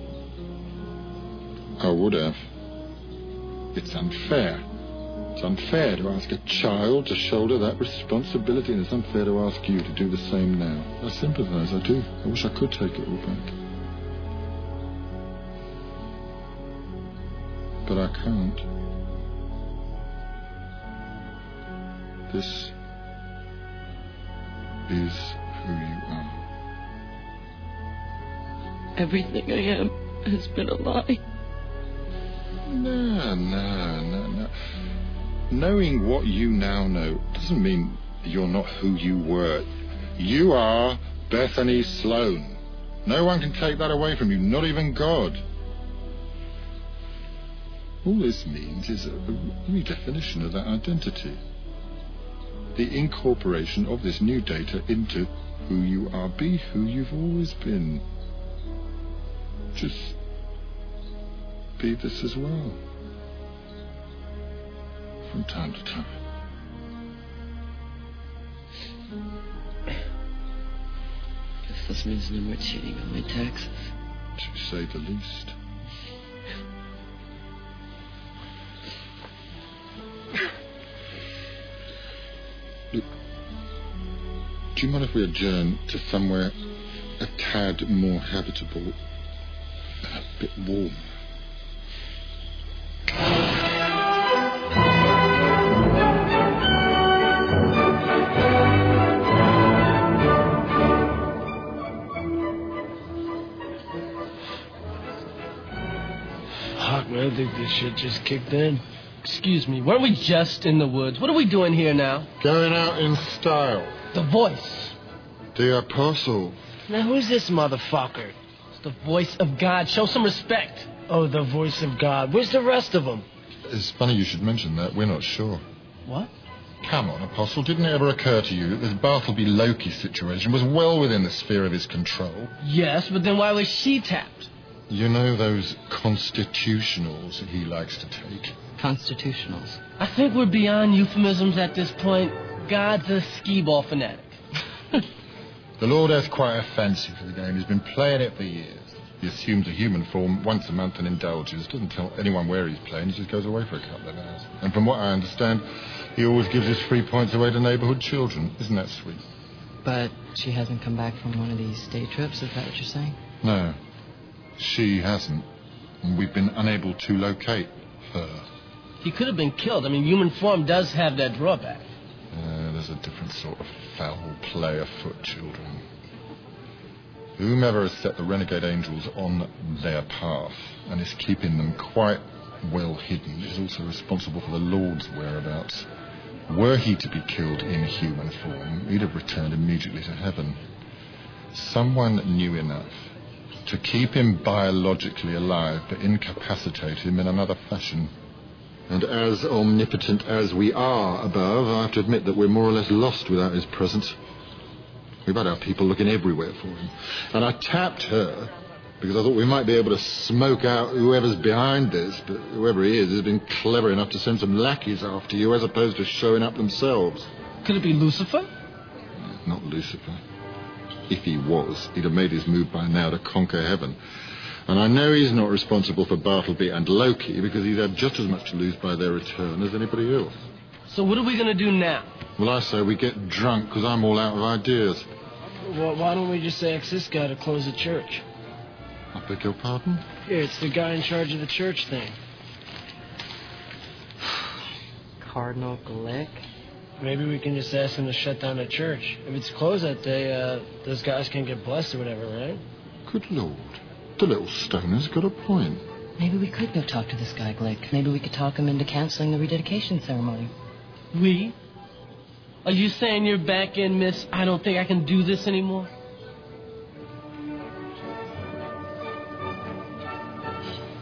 Speaker 14: I would have. It's unfair. It's unfair to ask a child to shoulder that responsibility, and it's unfair to ask you to do the same now. I sympathise, I do. I wish I could take it all back. But I can't. This is who you are.
Speaker 8: Everything I am has been a lie.
Speaker 14: No, no, no, no. Knowing what you now know doesn't mean you're not who you were. You are Bethany Sloan. No one can take that away from you, not even God. All this means is a redefinition of that identity. The incorporation of this new data into who you are. Be who you've always been. Just be this as well. From time to time.
Speaker 8: Guess this means no more cheating on my taxes.
Speaker 14: To say the least. Look, do you mind if we adjourn to somewhere a tad more habitable and a bit warm?
Speaker 15: Fuck, man, I think this shit just kicked in.
Speaker 20: Excuse me, weren't we just in the woods? What are we doing here now?
Speaker 14: Going out in style.
Speaker 20: The voice.
Speaker 14: The apostle.
Speaker 15: Now, who's this motherfucker?
Speaker 20: It's the voice of God. Show some respect.
Speaker 15: Oh, the voice of God. Where's the rest of them?
Speaker 14: It's funny you should mention that. We're not sure.
Speaker 20: What?
Speaker 14: Come on, Apostle. Didn't it ever occur to you that this Bartleby Loki situation was well within the sphere of his control?
Speaker 20: Yes, but then why was she tapped?
Speaker 14: You know those constitutionals he likes to take?
Speaker 8: Constitutionals.
Speaker 20: I think we're beyond euphemisms at this point. God's a skee-ball fanatic.
Speaker 14: The Lord has quite a fancy for the game. He's been playing it for years. He assumes a human form once a month and indulges. Doesn't tell anyone where he's playing. He just goes away for a couple of hours. And from what I understand, he always gives his free points away to neighbourhood children. Isn't that sweet?
Speaker 8: But she hasn't come back from one of these day trips, is that what you're saying?
Speaker 14: No, she hasn't. And we've been unable to locate her.
Speaker 20: He could have been killed. I mean, human form does have that drawback.
Speaker 14: Uh, there's a different sort of foul play afoot, children. Whomever has set the renegade angels on their path and is keeping them quite well hidden is also responsible for the Lord's whereabouts. Were he to be killed in human form, he'd have returned immediately to heaven. Someone knew enough to keep him biologically alive but incapacitate him in another fashion. And as omnipotent as we are above, I have to admit that we're more or less lost without his presence. We've had our people looking everywhere for him. And I tapped her because I thought we might be able to smoke out whoever's behind this, but whoever he is has been clever enough to send some lackeys after you as opposed to showing up themselves.
Speaker 20: Could it be Lucifer?
Speaker 14: Not Lucifer. If he was, he'd have made his move by now to conquer heaven. And I know he's not responsible for Bartleby and Loki because he's had just as much to lose by their return as anybody else.
Speaker 20: So what are we going to do now?
Speaker 14: Well, I say we get drunk because I'm all out of ideas.
Speaker 15: Well, why don't we just ask this guy to close the church?
Speaker 14: I beg your pardon?
Speaker 15: Yeah, it's the guy in charge of the church thing.
Speaker 8: Cardinal Glick?
Speaker 15: Maybe we can just ask him to shut down the church. If it's closed that day, uh, those guys can get blessed or whatever, right?
Speaker 14: Good Lord. The little stoner's got a point.
Speaker 8: Maybe we could go talk to this guy, Glick. Maybe we could talk him into canceling the rededication ceremony.
Speaker 20: We? Are you saying you're back in, miss? I don't think I can do this anymore?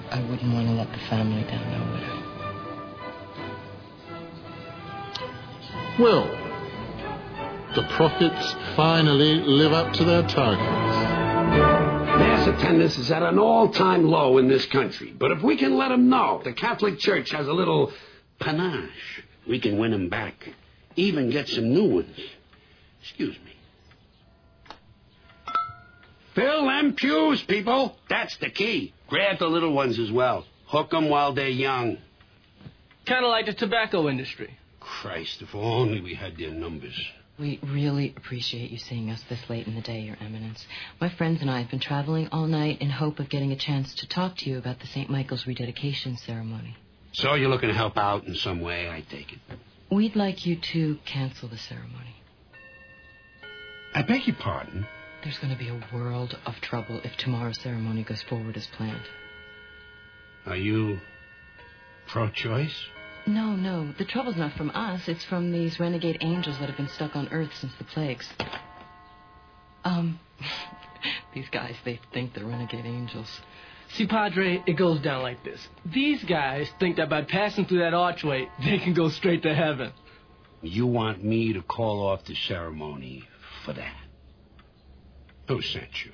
Speaker 8: I wouldn't want to let the family down, now would I?
Speaker 14: Well, the prophets finally live up to their targets.
Speaker 7: Mass attendance is at an all-time low in this country. But if we can let them know the Catholic Church has a little panache, we can win them back. Even get some new ones. Excuse me. Fill them pews, people. That's the key. Grab the little ones as well. Hook them while they're young.
Speaker 20: Kind of like the tobacco industry.
Speaker 7: Christ, if only we had their numbers.
Speaker 8: We really appreciate you seeing us this late in the day, Your Eminence. My friends and I have been traveling all night in hope of getting a chance to talk to you about the Saint Michael's rededication ceremony.
Speaker 7: So you're looking to help out in some way, I take it.
Speaker 8: We'd like you to cancel the ceremony.
Speaker 7: I beg your pardon?
Speaker 8: There's going to be a world of trouble if tomorrow's ceremony goes forward as planned.
Speaker 7: Are you pro-choice?
Speaker 8: No, no. The trouble's not from us. It's from these renegade angels that have been stuck on Earth since the plagues. Um, these guys, they think they're renegade angels.
Speaker 20: See, Padre, it goes down like this. These guys think that by passing through that archway, they can go straight to heaven.
Speaker 7: You want me to call off the ceremony for that? Who sent you?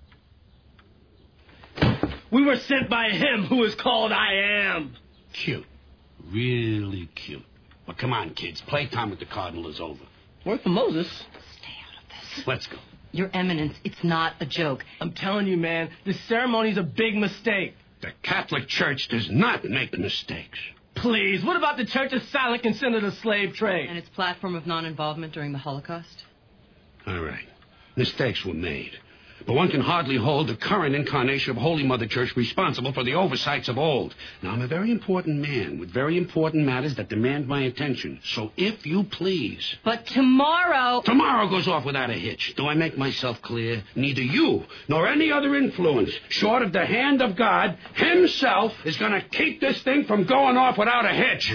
Speaker 20: We were sent by him who is called I Am.
Speaker 7: Cute. Really cute. But come on, kids. Playtime with the Cardinal is over.
Speaker 20: Word for Moses.
Speaker 8: Stay out of this.
Speaker 7: Let's go.
Speaker 8: Your Eminence, it's not a joke.
Speaker 20: I'm telling you, man, this ceremony's a big mistake.
Speaker 7: The Catholic Church does not make mistakes.
Speaker 20: Please, what about the Church's silent consent of the slave trade?
Speaker 8: And its platform of non-involvement during the Holocaust?
Speaker 7: All right. Mistakes were made. But one can hardly hold the current incarnation of Holy Mother Church responsible for the oversights of old. Now, I'm a very important man with very important matters that demand my attention. So, if you please...
Speaker 8: But tomorrow...
Speaker 7: Tomorrow goes off without a hitch. Do I make myself clear? Neither you nor any other influence, short of the hand of God himself, is going to keep this thing from going off without a hitch.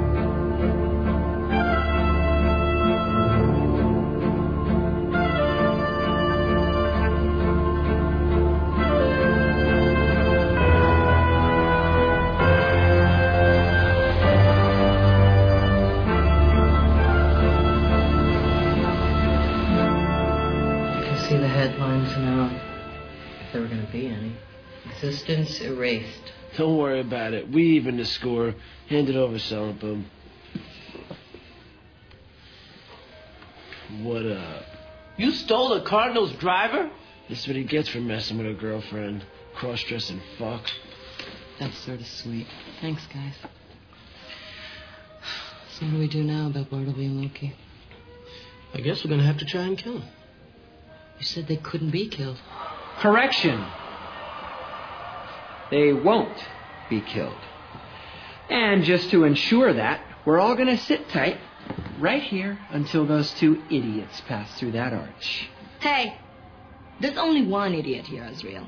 Speaker 8: Now, if there were going to be any. Existence erased.
Speaker 15: Don't worry about it. We even the score. Hand it over, Celebrate. What up?
Speaker 20: You stole the Cardinal's driver?
Speaker 15: This is what he gets for messing with a girlfriend. Cross-dressing fuck.
Speaker 8: That's sort of sweet. Thanks, guys. So what do we do now about Bartleby and Loki?
Speaker 15: I guess we're going to have to try and kill him.
Speaker 8: You said they couldn't be killed.
Speaker 11: Correction. They won't be killed. And just to ensure that, we're all going to sit tight right here until those two idiots pass through that arch.
Speaker 9: Hey, there's only one idiot here, Azrael.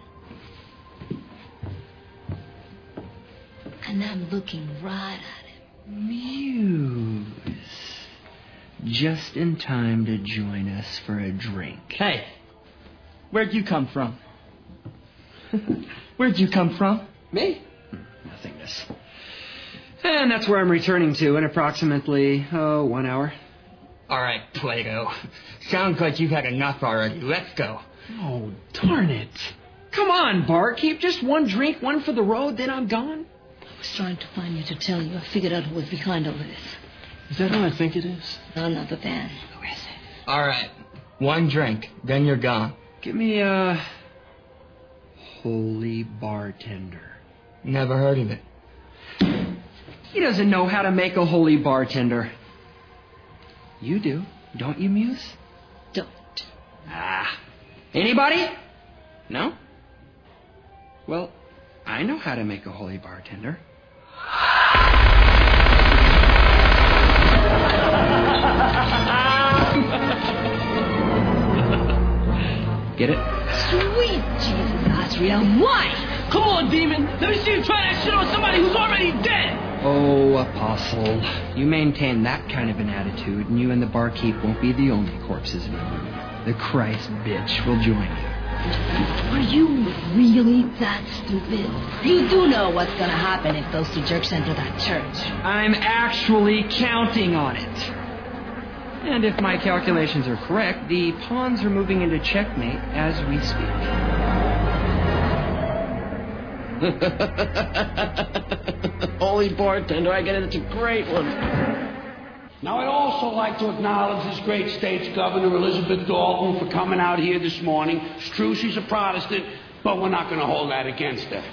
Speaker 9: And I'm looking right at him.
Speaker 11: Muse. Just in time to join us for a drink.
Speaker 20: Hey. Where'd you come from? Where'd you come from?
Speaker 11: Me? Nothingness. And that's where I'm returning to in approximately, oh, one hour.
Speaker 22: All right, Plato. Sounds like you've had enough already. Let's go.
Speaker 11: Oh, darn it. Come on, Barkeep. Just one drink, one for the road, then I'm gone.
Speaker 9: I was trying to find you to tell you. I figured out who was behind all this.
Speaker 15: Is that who I think it is?
Speaker 9: None other than. Who is it?
Speaker 22: All right. One drink, then you're gone.
Speaker 11: Give me a holy bartender.
Speaker 22: Never heard of it.
Speaker 11: He doesn't know how to make a holy bartender. You do, don't you, Muse?
Speaker 9: Don't.
Speaker 11: Ah. Anybody? No? Well, I know how to make a holy bartender. Get it?
Speaker 9: Sweet Jesus, Azrael, why?
Speaker 20: Come on, demon. Let me see you try that shit on somebody who's already dead.
Speaker 11: Oh, Apostle. You maintain that kind of an attitude, and you and the barkeep won't be the only corpses in the room. The Christ bitch will join you.
Speaker 9: Are you really that stupid? You do know what's gonna happen if those two jerks enter that church.
Speaker 11: I'm actually counting on it. And if my calculations are correct, the pawns are moving into checkmate as we speak.
Speaker 22: Holy bartender, I get it. It's a great one.
Speaker 7: Now, I'd also like to acknowledge this great state's governor, Elizabeth Dalton, for coming out here this morning. It's true she's a Protestant, but we're not going to hold that against her.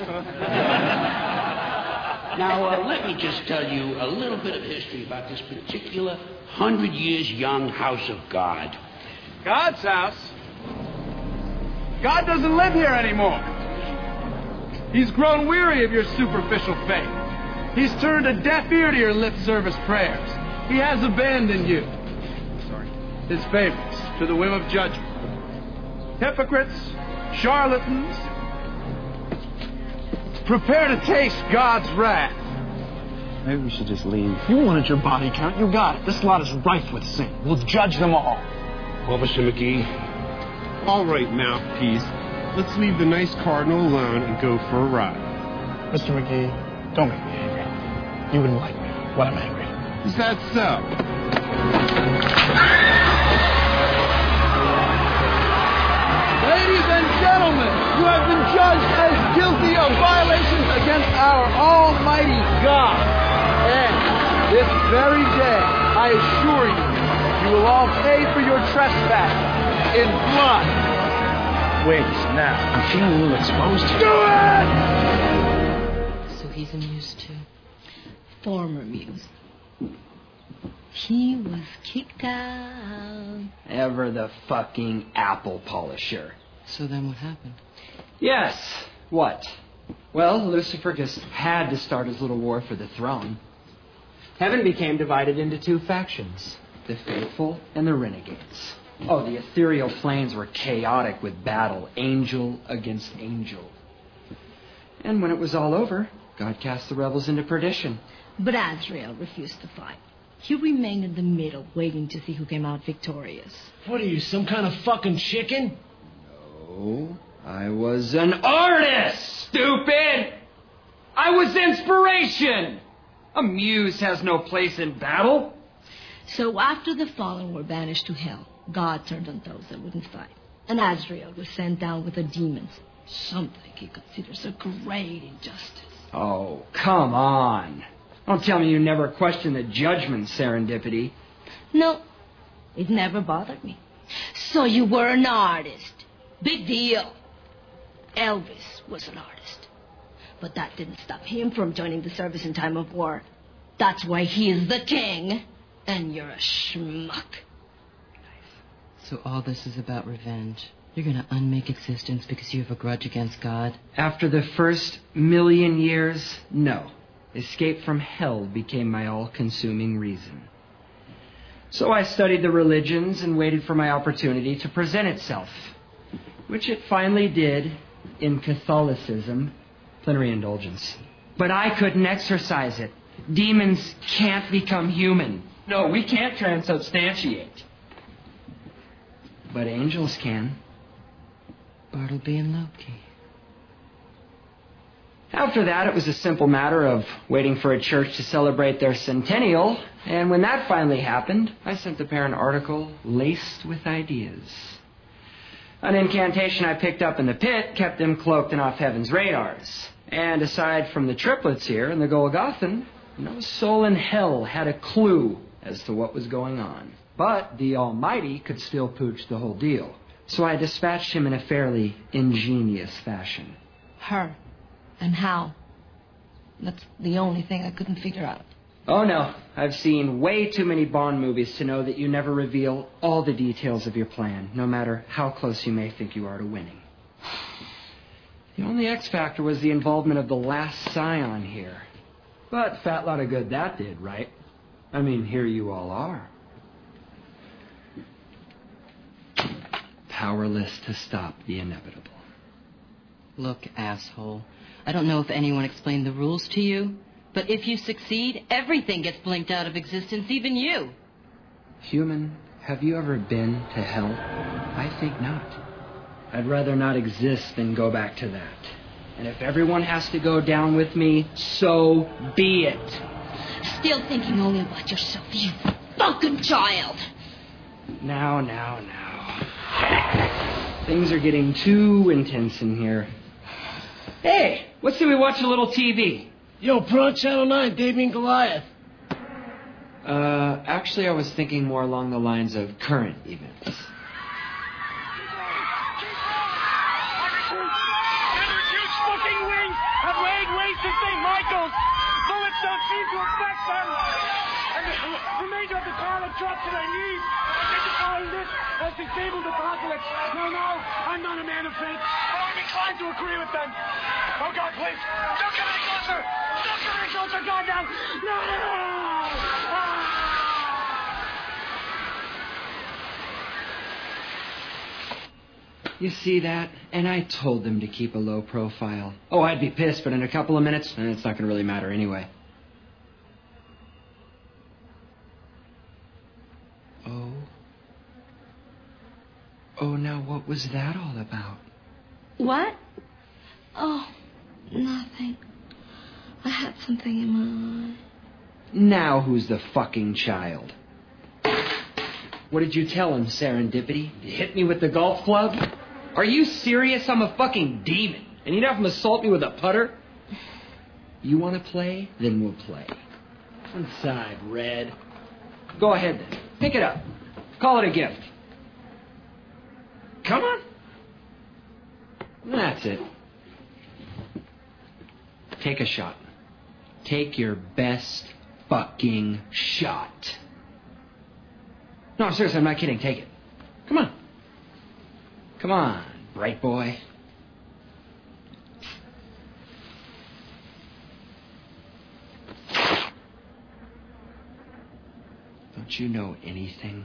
Speaker 7: Now, uh, let me just tell you a little bit of history about this particular hundred years young house of God.
Speaker 3: God's house? God doesn't live here anymore. He's grown weary of your superficial faith. He's turned a deaf ear to your lip service prayers. He has abandoned you. Sorry. His favorites to the whim of judgment. Hypocrites, charlatans. Prepare to taste God's wrath.
Speaker 5: Maybe we should just leave.
Speaker 6: You wanted your body count. You got it. This lot is rife with sin. We'll judge them all.
Speaker 7: Officer McGee.
Speaker 21: All right, Mouthpiece. Let's leave the nice cardinal alone and go for a ride.
Speaker 6: Mister McGee, don't make me angry. You wouldn't like me when I'm angry.
Speaker 21: Is that so?
Speaker 3: Ladies and gentlemen, you have been judged as guilty of violations against our Almighty God. And this very day, I assure you, you will all pay for your trespass in blood.
Speaker 18: Wait, now. I'm feeling a little exposed here.
Speaker 3: Do it!
Speaker 9: So he's a muse too. Former muse. He was kicked out.
Speaker 11: Ever the fucking apple polisher.
Speaker 8: So then what happened?
Speaker 11: Yes. What? Well, Lucifer just had to start his little war for the throne. Heaven became divided into two factions, the faithful and the renegades. Oh, the ethereal planes were chaotic with battle, angel against angel. And when it was all over, God cast the rebels into perdition.
Speaker 9: But Azrael refused to fight. He remained in the middle, waiting to see who came out victorious.
Speaker 15: What are you, some kind of fucking chicken?
Speaker 11: No, I was an artist, stupid! I was inspiration! A muse has no place in battle.
Speaker 9: So after the fallen were banished to hell, God turned on those that wouldn't fight. And Azrael was sent down with the demons, something he considers a great injustice.
Speaker 11: Oh, come on. Don't tell me you never questioned the judgment, Serendipity.
Speaker 9: No, it never bothered me. So you were an artist. Big deal. Elvis was an artist. But that didn't stop him from joining the service in time of war. That's why he is the king, and you're a schmuck.
Speaker 8: So all this is about revenge. You're going to unmake existence because you have a grudge against God?
Speaker 11: After the first million years, no. Escape from hell became my all-consuming reason. So I studied the religions and waited for my opportunity to present itself, which it finally did in Catholicism, plenary indulgence. But I couldn't exercise it. Demons can't become human. No, we can't transubstantiate. But angels can.
Speaker 8: Bartleby and Loki.
Speaker 11: After that, it was a simple matter of waiting for a church to celebrate their centennial, and when that finally happened, I sent the pair an article laced with ideas. An incantation I picked up in the pit kept them cloaked and off heaven's radars. And aside from the triplets here and the Golgothan, no soul in hell had a clue as to what was going on. But the Almighty could still pooch the whole deal. So I dispatched him in a fairly ingenious fashion.
Speaker 9: Her. And how? That's the only thing I couldn't figure out.
Speaker 11: Oh, no. I've seen way too many Bond movies to know that you never reveal all the details of your plan, no matter how close you may think you are to winning. The only X factor was the involvement of the last scion here. But fat lot of good that did, right? I mean, here you all are. Powerless to stop the inevitable.
Speaker 8: Look, asshole. I don't know if anyone explained the rules to you, but if you succeed, everything gets blinked out of existence, even you.
Speaker 11: Human, have you ever been to hell? I think not. I'd rather not exist than go back to that. And if everyone has to go down with me, so be it.
Speaker 9: Still thinking only about yourself, you fucking child.
Speaker 11: Now, now, now. Things are getting too intense in here. Hey, let's see we watch a little T V.
Speaker 15: Yo, put on Channel nine, Davey and Goliath.
Speaker 11: Uh, actually, I was thinking more along the lines of current events.
Speaker 10: Saint Michael's. Bullets don't seem to affect them. And the remainder of the column dropped to their knees. Identifying this as disabled apocalypse. No, no, I'm not a man of faith, but I'm inclined to agree with them. Oh, God, please. Don't come any closer. Don't come any closer, God, now. No! Ah!
Speaker 11: You see that? And I told them to keep a low profile. Oh, I'd be pissed, but in a couple of minutes, eh, it's not going to really matter anyway. Oh. Oh, now what was that all about?
Speaker 9: What? Oh, nothing. I had something in my eye.
Speaker 11: Now who's the fucking child? What did you tell him, serendipity? You hit me with the golf club? Are you serious? I'm a fucking demon. And you'd have him assault me with a putter? You want to play? Then we'll play. Inside, Red. Go ahead then. Pick it up. Call it a gift. Come on. That's it. Take a shot. Take your best fucking shot. No, seriously, I'm not kidding. Take it. Come on. Come on, bright boy. Don't you know anything?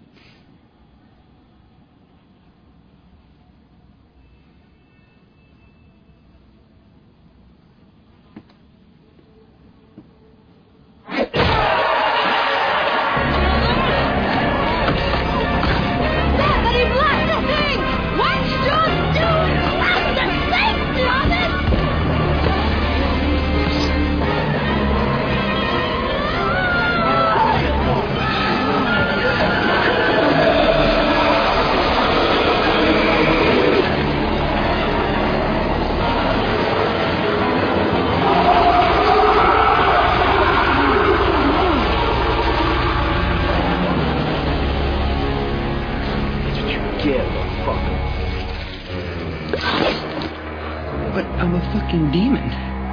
Speaker 11: But I'm a fucking demon.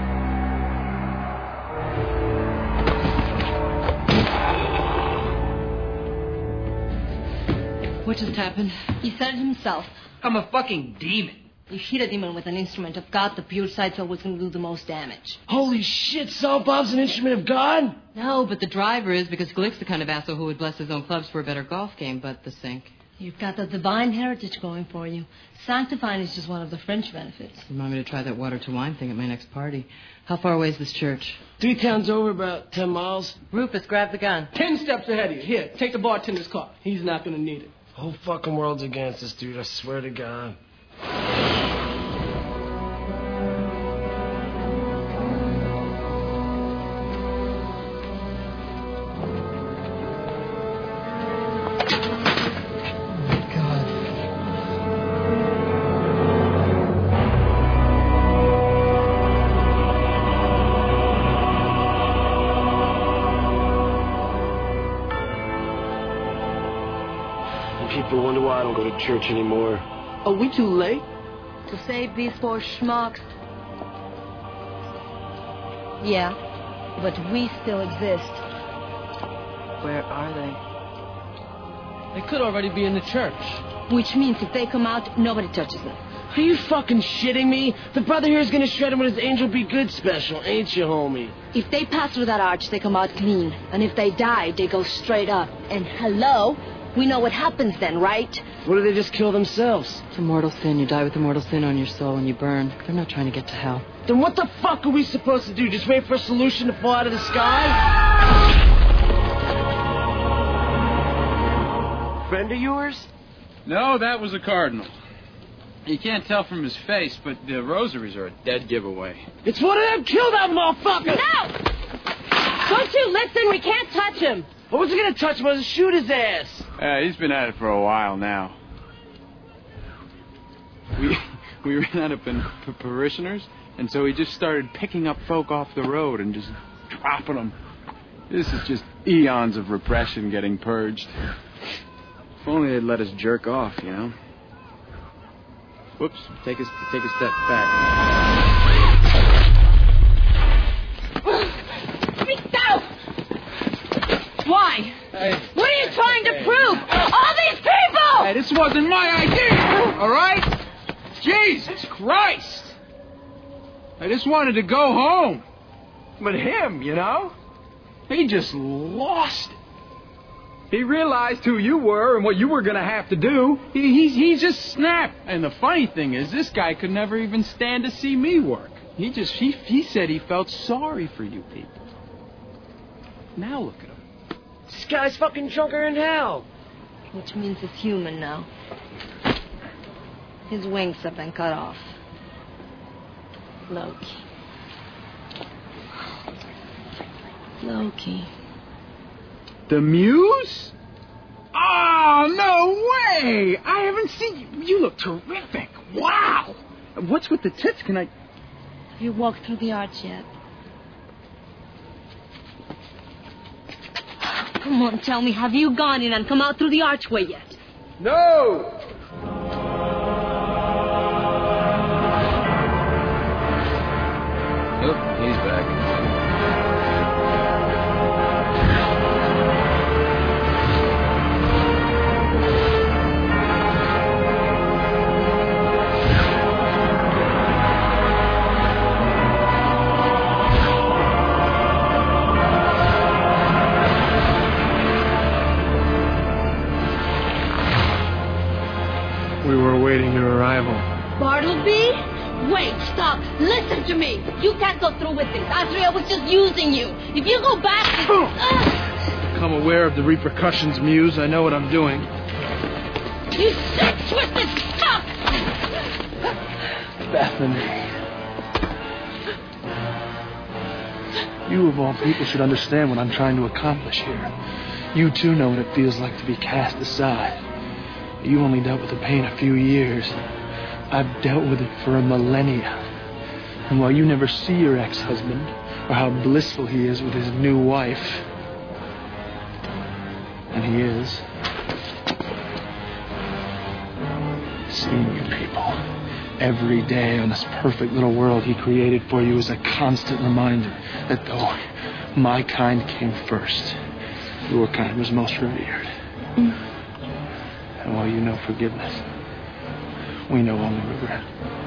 Speaker 9: What just happened? He said it himself.
Speaker 11: I'm a fucking demon.
Speaker 9: You hit a demon with an instrument of God, the pure side's always going to do the most damage.
Speaker 15: Holy shit, Salt Bob's an instrument of God?
Speaker 8: No, but the driver is, because Glick's the kind of asshole who would bless his own clubs for a better golf game, but the sink.
Speaker 9: You've got the divine heritage going for you. Sanctifying is just one of the fringe benefits.
Speaker 8: Remind me to try that water to wine thing at my next party. How far away is this church?
Speaker 15: Three towns over, about ten miles.
Speaker 8: Rufus, grab the gun.
Speaker 20: Ten steps ahead of you. Here, take the bartender's car. He's not going to need it.
Speaker 15: The whole fucking world's against us, dude. I swear to God. People wonder why I don't go to church anymore.
Speaker 20: Are we too late?
Speaker 9: To save these poor schmucks. Yeah, but we still exist.
Speaker 8: Where are they?
Speaker 20: They could already be in the church.
Speaker 9: Which means if they come out, nobody touches them.
Speaker 15: Are you fucking shitting me? The brother here is gonna shred him with his Angel Be Good special, ain't you, homie?
Speaker 9: If they pass through that arch, they come out clean. And if they die, they go straight up. And hello? We know what happens then, right?
Speaker 15: What do they just kill themselves?
Speaker 8: It's a mortal sin. You die with a mortal sin on your soul and you burn. They're not trying to get to hell.
Speaker 15: Then what the fuck are we supposed to do? Just wait for a solution to fall out of the sky? Friend of yours?
Speaker 6: No, that was a cardinal.
Speaker 5: You can't tell from his face, but the rosaries are a dead giveaway.
Speaker 15: It's one of them. Kill that motherfucker!
Speaker 12: No! Don't you listen? We can't touch him.
Speaker 15: I wasn't gonna touch him. I was gonna shoot his ass.
Speaker 5: Uh, he's been at it for a while now. We we ran out of p- p- parishioners, and so he just started picking up folk off the road and just dropping them. This is just eons of repression getting purged. If only they'd let us jerk off, you know. Whoops, take a, take a step back.
Speaker 12: Speak out! Why?
Speaker 5: Hey.
Speaker 12: What are you trying to prove? All these people!
Speaker 5: Hey, this wasn't my idea, all right? Jesus Christ! I just wanted to go home. But him, you know, he just lost it. He realized who you were and what you were going to have to do. He, he, he just snapped. And the funny thing is, this guy could never even stand to see me work. He just, he, he said he felt sorry for you people. Now look at him.
Speaker 15: This guy's fucking drunker than hell.
Speaker 9: Which means he's human now. His wings have been cut off. Loki. Loki.
Speaker 5: The Muse? Oh, no way! I haven't seen you. You look terrific. Wow! What's with the tits? Can I...
Speaker 9: Have you walked through the arch yet? Come on, tell me, have you gone in and come out through the archway yet?
Speaker 5: No! Oh, he's back.
Speaker 18: We were awaiting your arrival.
Speaker 9: Bartleby? Wait, stop. Listen to me. You can't go through with this. Azrael was just using you. If you go back... Uh,
Speaker 18: Become aware of the repercussions, Muse. I know what I'm doing.
Speaker 9: you sick, twisted fuck!
Speaker 18: Bethany. You, of all people, should understand what I'm trying to accomplish here. You, too, know what it feels like to be cast aside. You only dealt with the pain a few years. I've dealt with it for a millennia. And while you never see your ex-husband, or how blissful he is with his new wife, and he is, seeing you people every day on this perfect little world he created for you is a constant reminder that though my kind came first, your kind was most revered. Mm. And while you know forgiveness, we know only regret.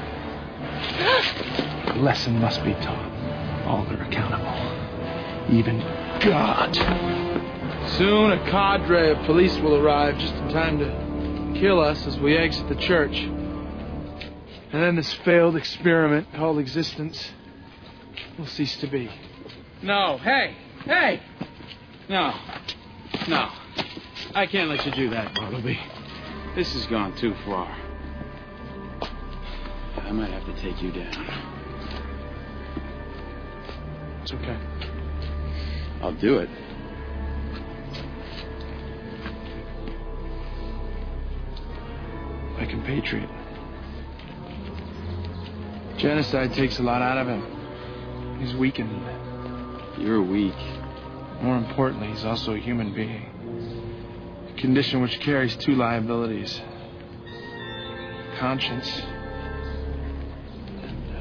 Speaker 18: A lesson must be taught. All are accountable. Even God. Soon a cadre of police will arrive just in time to kill us as we exit the church. And then this failed experiment called existence will cease to be.
Speaker 5: No, hey, hey! No, no. I can't let you do that, Bartleby. This has gone too far. I might have to take you down.
Speaker 18: It's okay.
Speaker 5: I'll do it.
Speaker 18: My compatriot. Genocide takes a lot out of him. He's weakened.
Speaker 5: You're weak.
Speaker 18: More importantly, he's also a human being. A condition which carries two liabilities. Conscience and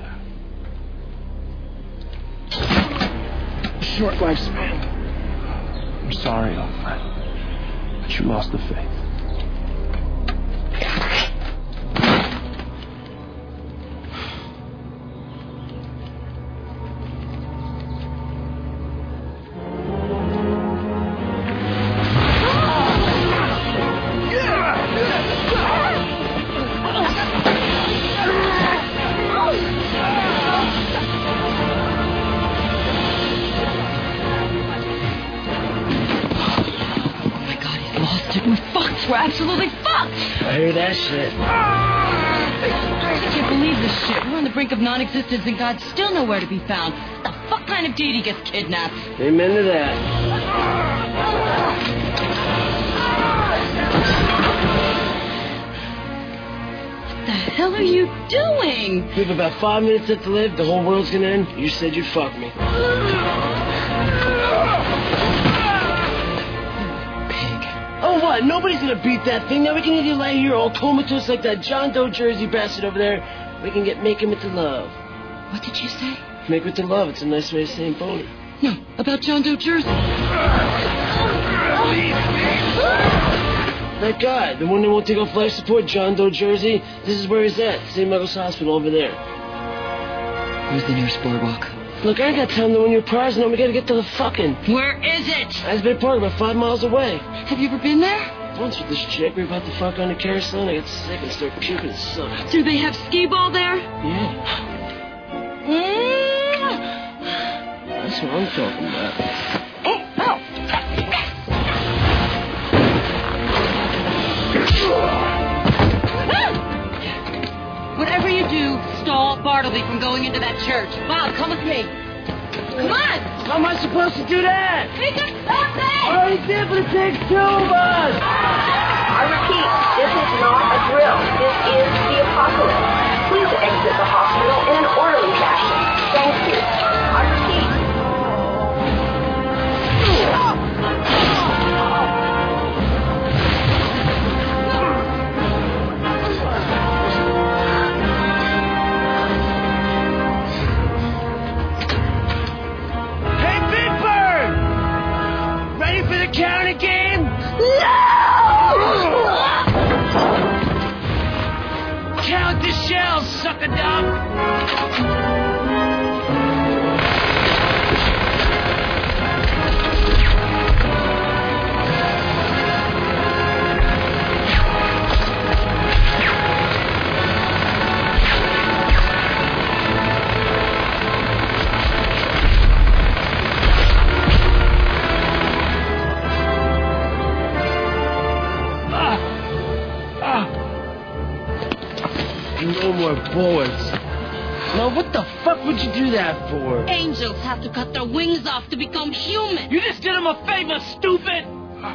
Speaker 18: uh, short lifespan. I'm sorry, old friend, but you lost the faith.
Speaker 9: We're absolutely fucked!
Speaker 15: I hear that shit.
Speaker 16: this shit. We're on the brink of non-existence and God's still nowhere to be found. What the fuck kind of deity gets kidnapped?
Speaker 15: Amen to that.
Speaker 16: What the hell are you doing?
Speaker 15: We have about five minutes left to live. The whole world's gonna end. You said you'd fuck me. Oh, what? Nobody's gonna beat that thing. Now we can either lay here all comatose like that John Doe Jersey bastard over there. We can get make him into love.
Speaker 16: What did you say?
Speaker 15: Make him into love. It's a nice way of saying boner.
Speaker 16: No, about John Doe Jersey.
Speaker 15: That guy, the one that won't take off life support, John Doe Jersey. This is where he's at. Saint Michael's Hospital over there.
Speaker 16: Where's the nearest boardwalk?
Speaker 15: Look, I ain't got time to win your prize. No, we gotta get to the fucking.
Speaker 16: Where is it?
Speaker 15: Asbury Park, about five miles away.
Speaker 16: Have you ever been there?
Speaker 15: Once with this chick, we were about to fuck on the carousel, and I got sick and started puking and sucked.
Speaker 16: Do they have skee ball there?
Speaker 15: Yeah.
Speaker 16: Mm.
Speaker 15: That's what I'm talking about.
Speaker 16: Oh, no. Whatever you do, stall Bartleby from going into that church. Bob, come with me. Come on!
Speaker 15: How am I supposed to do that?
Speaker 16: He can stop
Speaker 15: I already did, but it takes two of us!
Speaker 19: I repeat, this is not a drill. This is the apocalypse. Please exit the hospital in an orderly fashion. Thank you. I repeat.
Speaker 15: County game? No! Count the shells, sucker dumb! No more bullets. Now, what the fuck would you do that for?
Speaker 16: Angels have to cut their wings off to become human.
Speaker 15: You just did them a favor, stupid!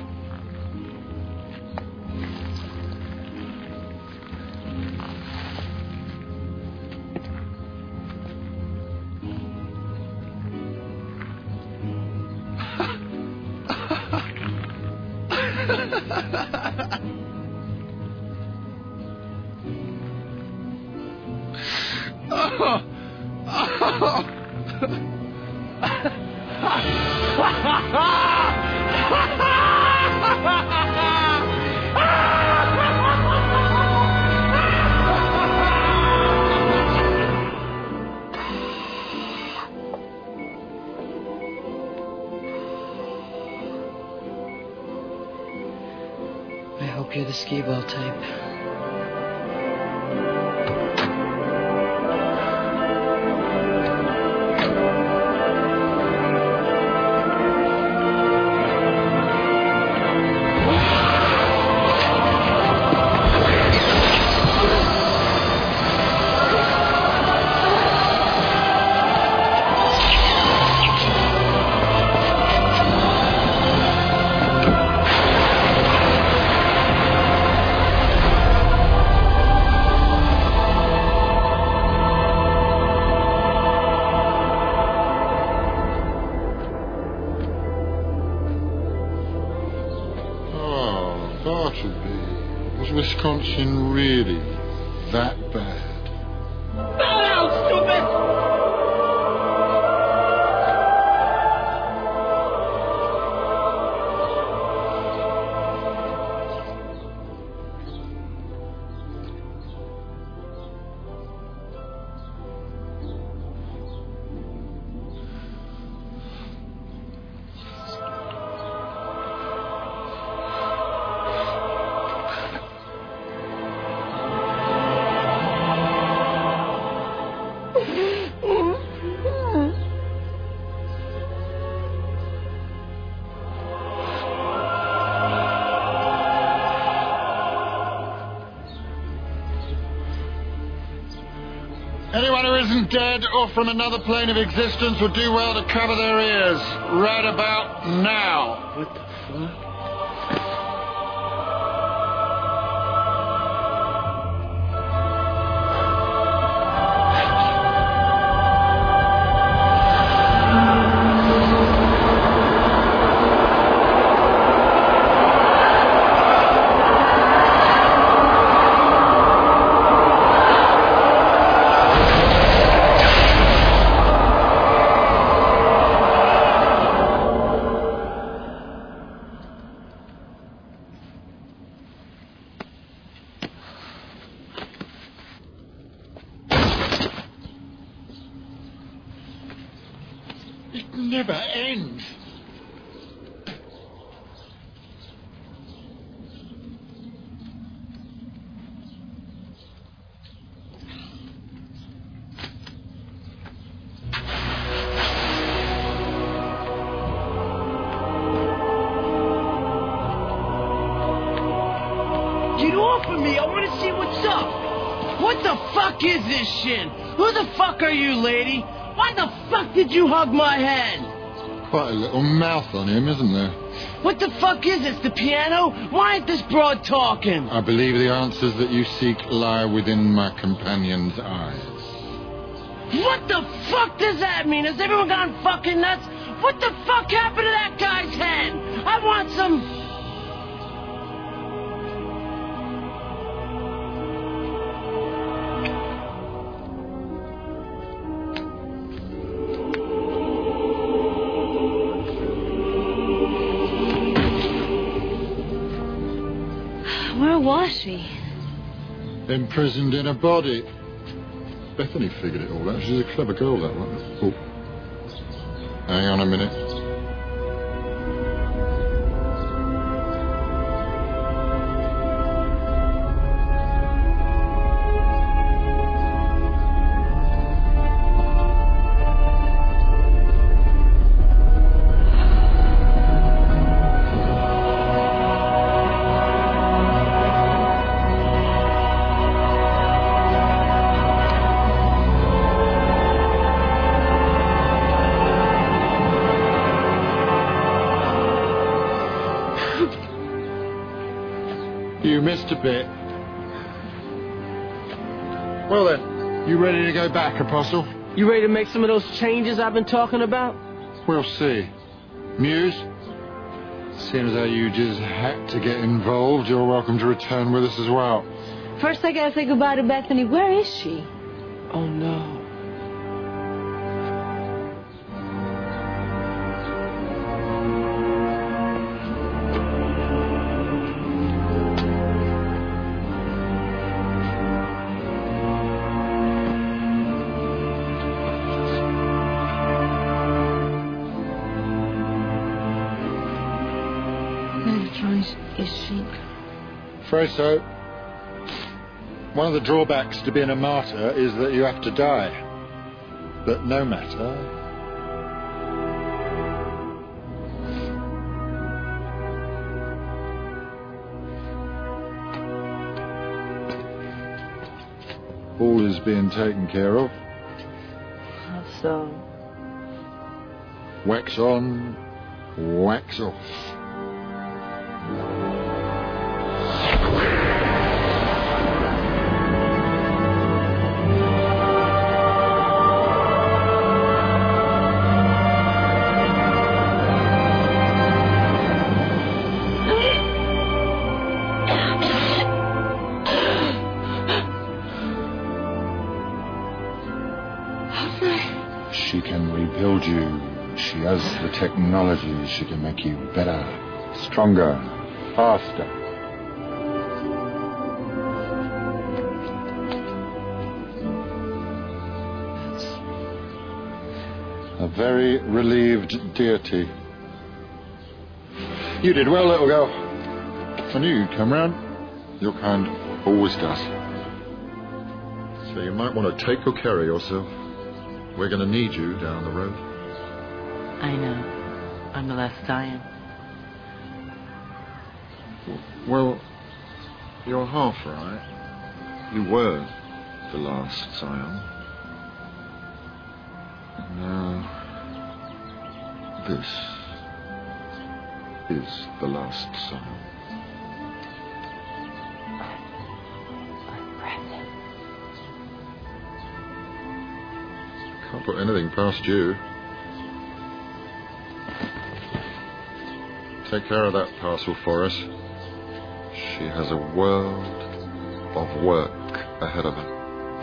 Speaker 10: Oh. Oh.
Speaker 8: I hope you're the skee ball type.
Speaker 14: Was Wisconsin really that bad?
Speaker 10: Bow down, stupid!
Speaker 14: Anyone who isn't dead or from another plane of existence would do well to cover their ears. Right about now.
Speaker 15: What the fuck?
Speaker 14: It never ends.
Speaker 15: Get off of me! I want to see what's up! What the fuck is this shit? Who the fuck are you, lady? Why the fuck did you hug my head?
Speaker 14: Quite a little mouth on him, isn't there?
Speaker 15: What the fuck is this, the piano? Why ain't this broad talking?
Speaker 14: I believe the answers that you seek lie within my companion's eyes.
Speaker 15: What the fuck does that mean? Has everyone gone fucking nuts? What the fuck happened to that guy's head? I want some...
Speaker 1: Where was she?
Speaker 14: Imprisoned in a body. Bethany figured it all out. She's a clever girl, that one. Oh. Hang on a minute. You missed a bit. Well then, you ready to go back, Apostle?
Speaker 20: You ready to make some of those changes I've been talking about?
Speaker 14: We'll see. Muse, seeing as how you just had to get involved, you're welcome to return with us as well.
Speaker 1: First, I gotta say goodbye to Bethany. Where is she?
Speaker 20: Oh, no.
Speaker 1: Is she?
Speaker 14: Afraid so. One of the drawbacks to being a martyr is that you have to die. But no matter. All is being taken care of.
Speaker 1: How so?
Speaker 14: Wax on, wax off. She can rebuild you. She has the technology. She can make you better, stronger, faster. A very relieved deity. You did well, little girl. I knew you'd come round. Your kind always does. So you might want to take good care of yourself. We're going to need you down the road.
Speaker 8: I know. I'm the last Zion.
Speaker 14: Well, you're half right. You were the last Zion. Now, this is the last sign. Can't put anything past you. Take care of that parcel for us. She has a world of work ahead of her.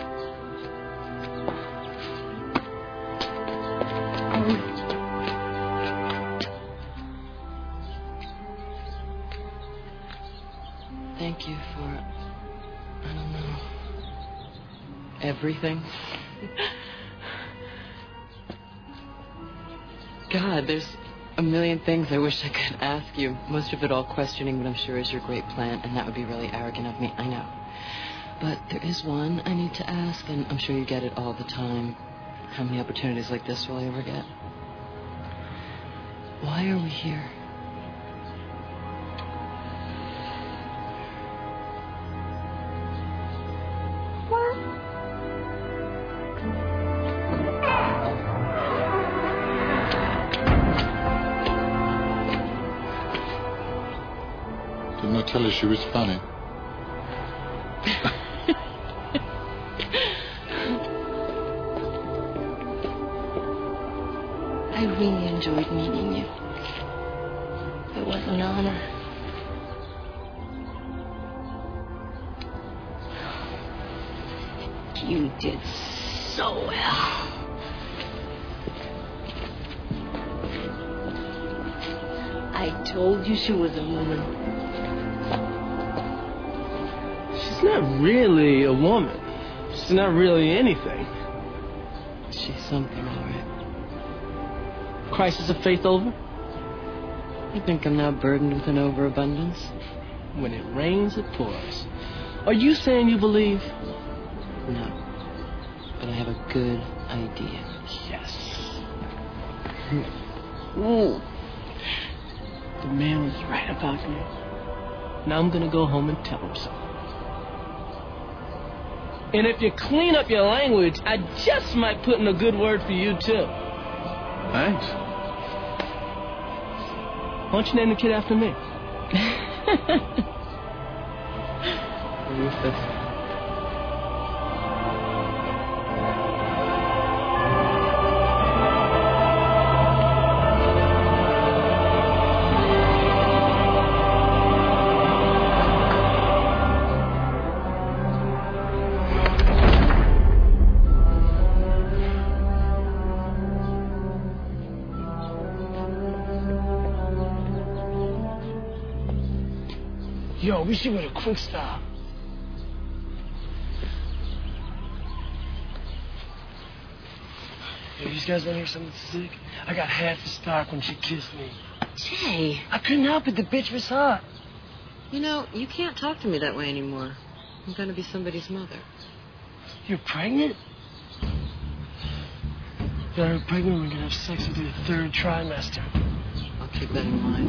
Speaker 8: Thank you for, I don't know, everything. God, there's a million things I wish I could ask you. Most of it all questioning what I'm sure is your great plan, and that would be really arrogant of me, I know. But there is one I need to ask, and I'm sure you get it all the time. How many opportunities like this will I ever get? Why are we here?
Speaker 14: Didn't I tell her she was funny?
Speaker 8: I really enjoyed meeting you. It was an honor. You did so well. I told you she was a woman.
Speaker 20: She's not really a woman. She's not really anything.
Speaker 8: She's something, all right.
Speaker 20: Crisis of faith over?
Speaker 8: I think I'm now burdened with an overabundance.
Speaker 20: When it rains, it pours. Are you saying you believe?
Speaker 8: No. But I have a good idea.
Speaker 20: Yes. Ooh. The man was right about you. Now I'm gonna go home and tell him so. And if you clean up your language, I just might put in a good word for you, too.
Speaker 14: Thanks.
Speaker 20: Why don't you name the kid after me?
Speaker 8: Rufus.
Speaker 15: Yo, we should go to Quick Stop. Yo, these guys want to hear something sick? I got half the stock when she kissed me.
Speaker 8: Jay.
Speaker 15: I couldn't help it. The bitch was hot.
Speaker 8: You know, you can't talk to me that way anymore. I'm going to be somebody's mother.
Speaker 15: You're pregnant? Yeah, I'm pregnant. We're going to have sex into the third trimester.
Speaker 8: I'll keep that in mind.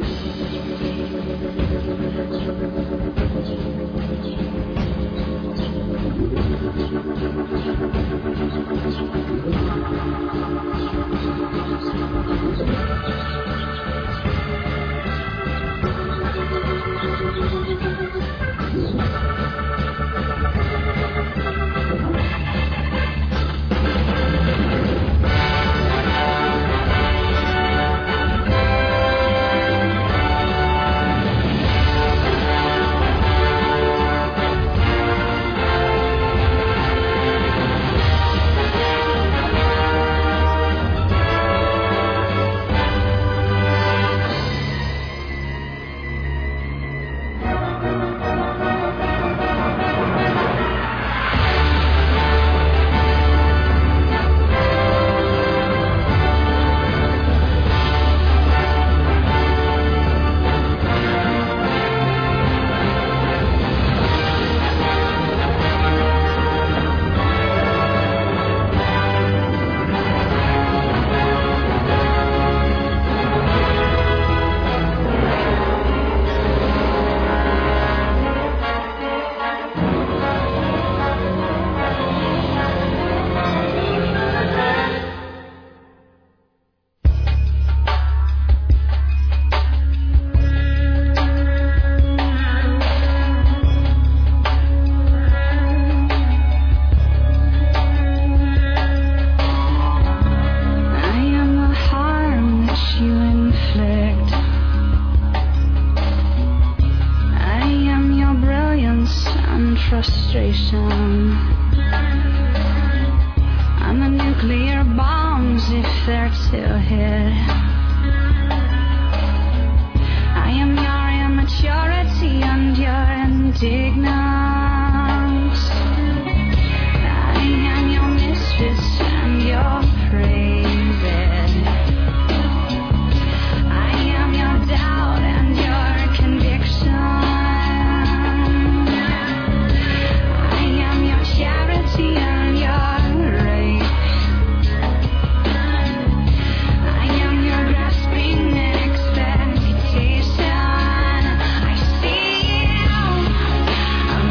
Speaker 4: vibration. I'm the nuclear bombs if they're to hit. I am your immaturity and your indignance. I am your mistress and your praises. I am your doubt and your conviction. I am your charity and your rape. I am your grasping expectation. I see you.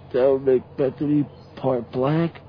Speaker 15: That would make Bethany part black.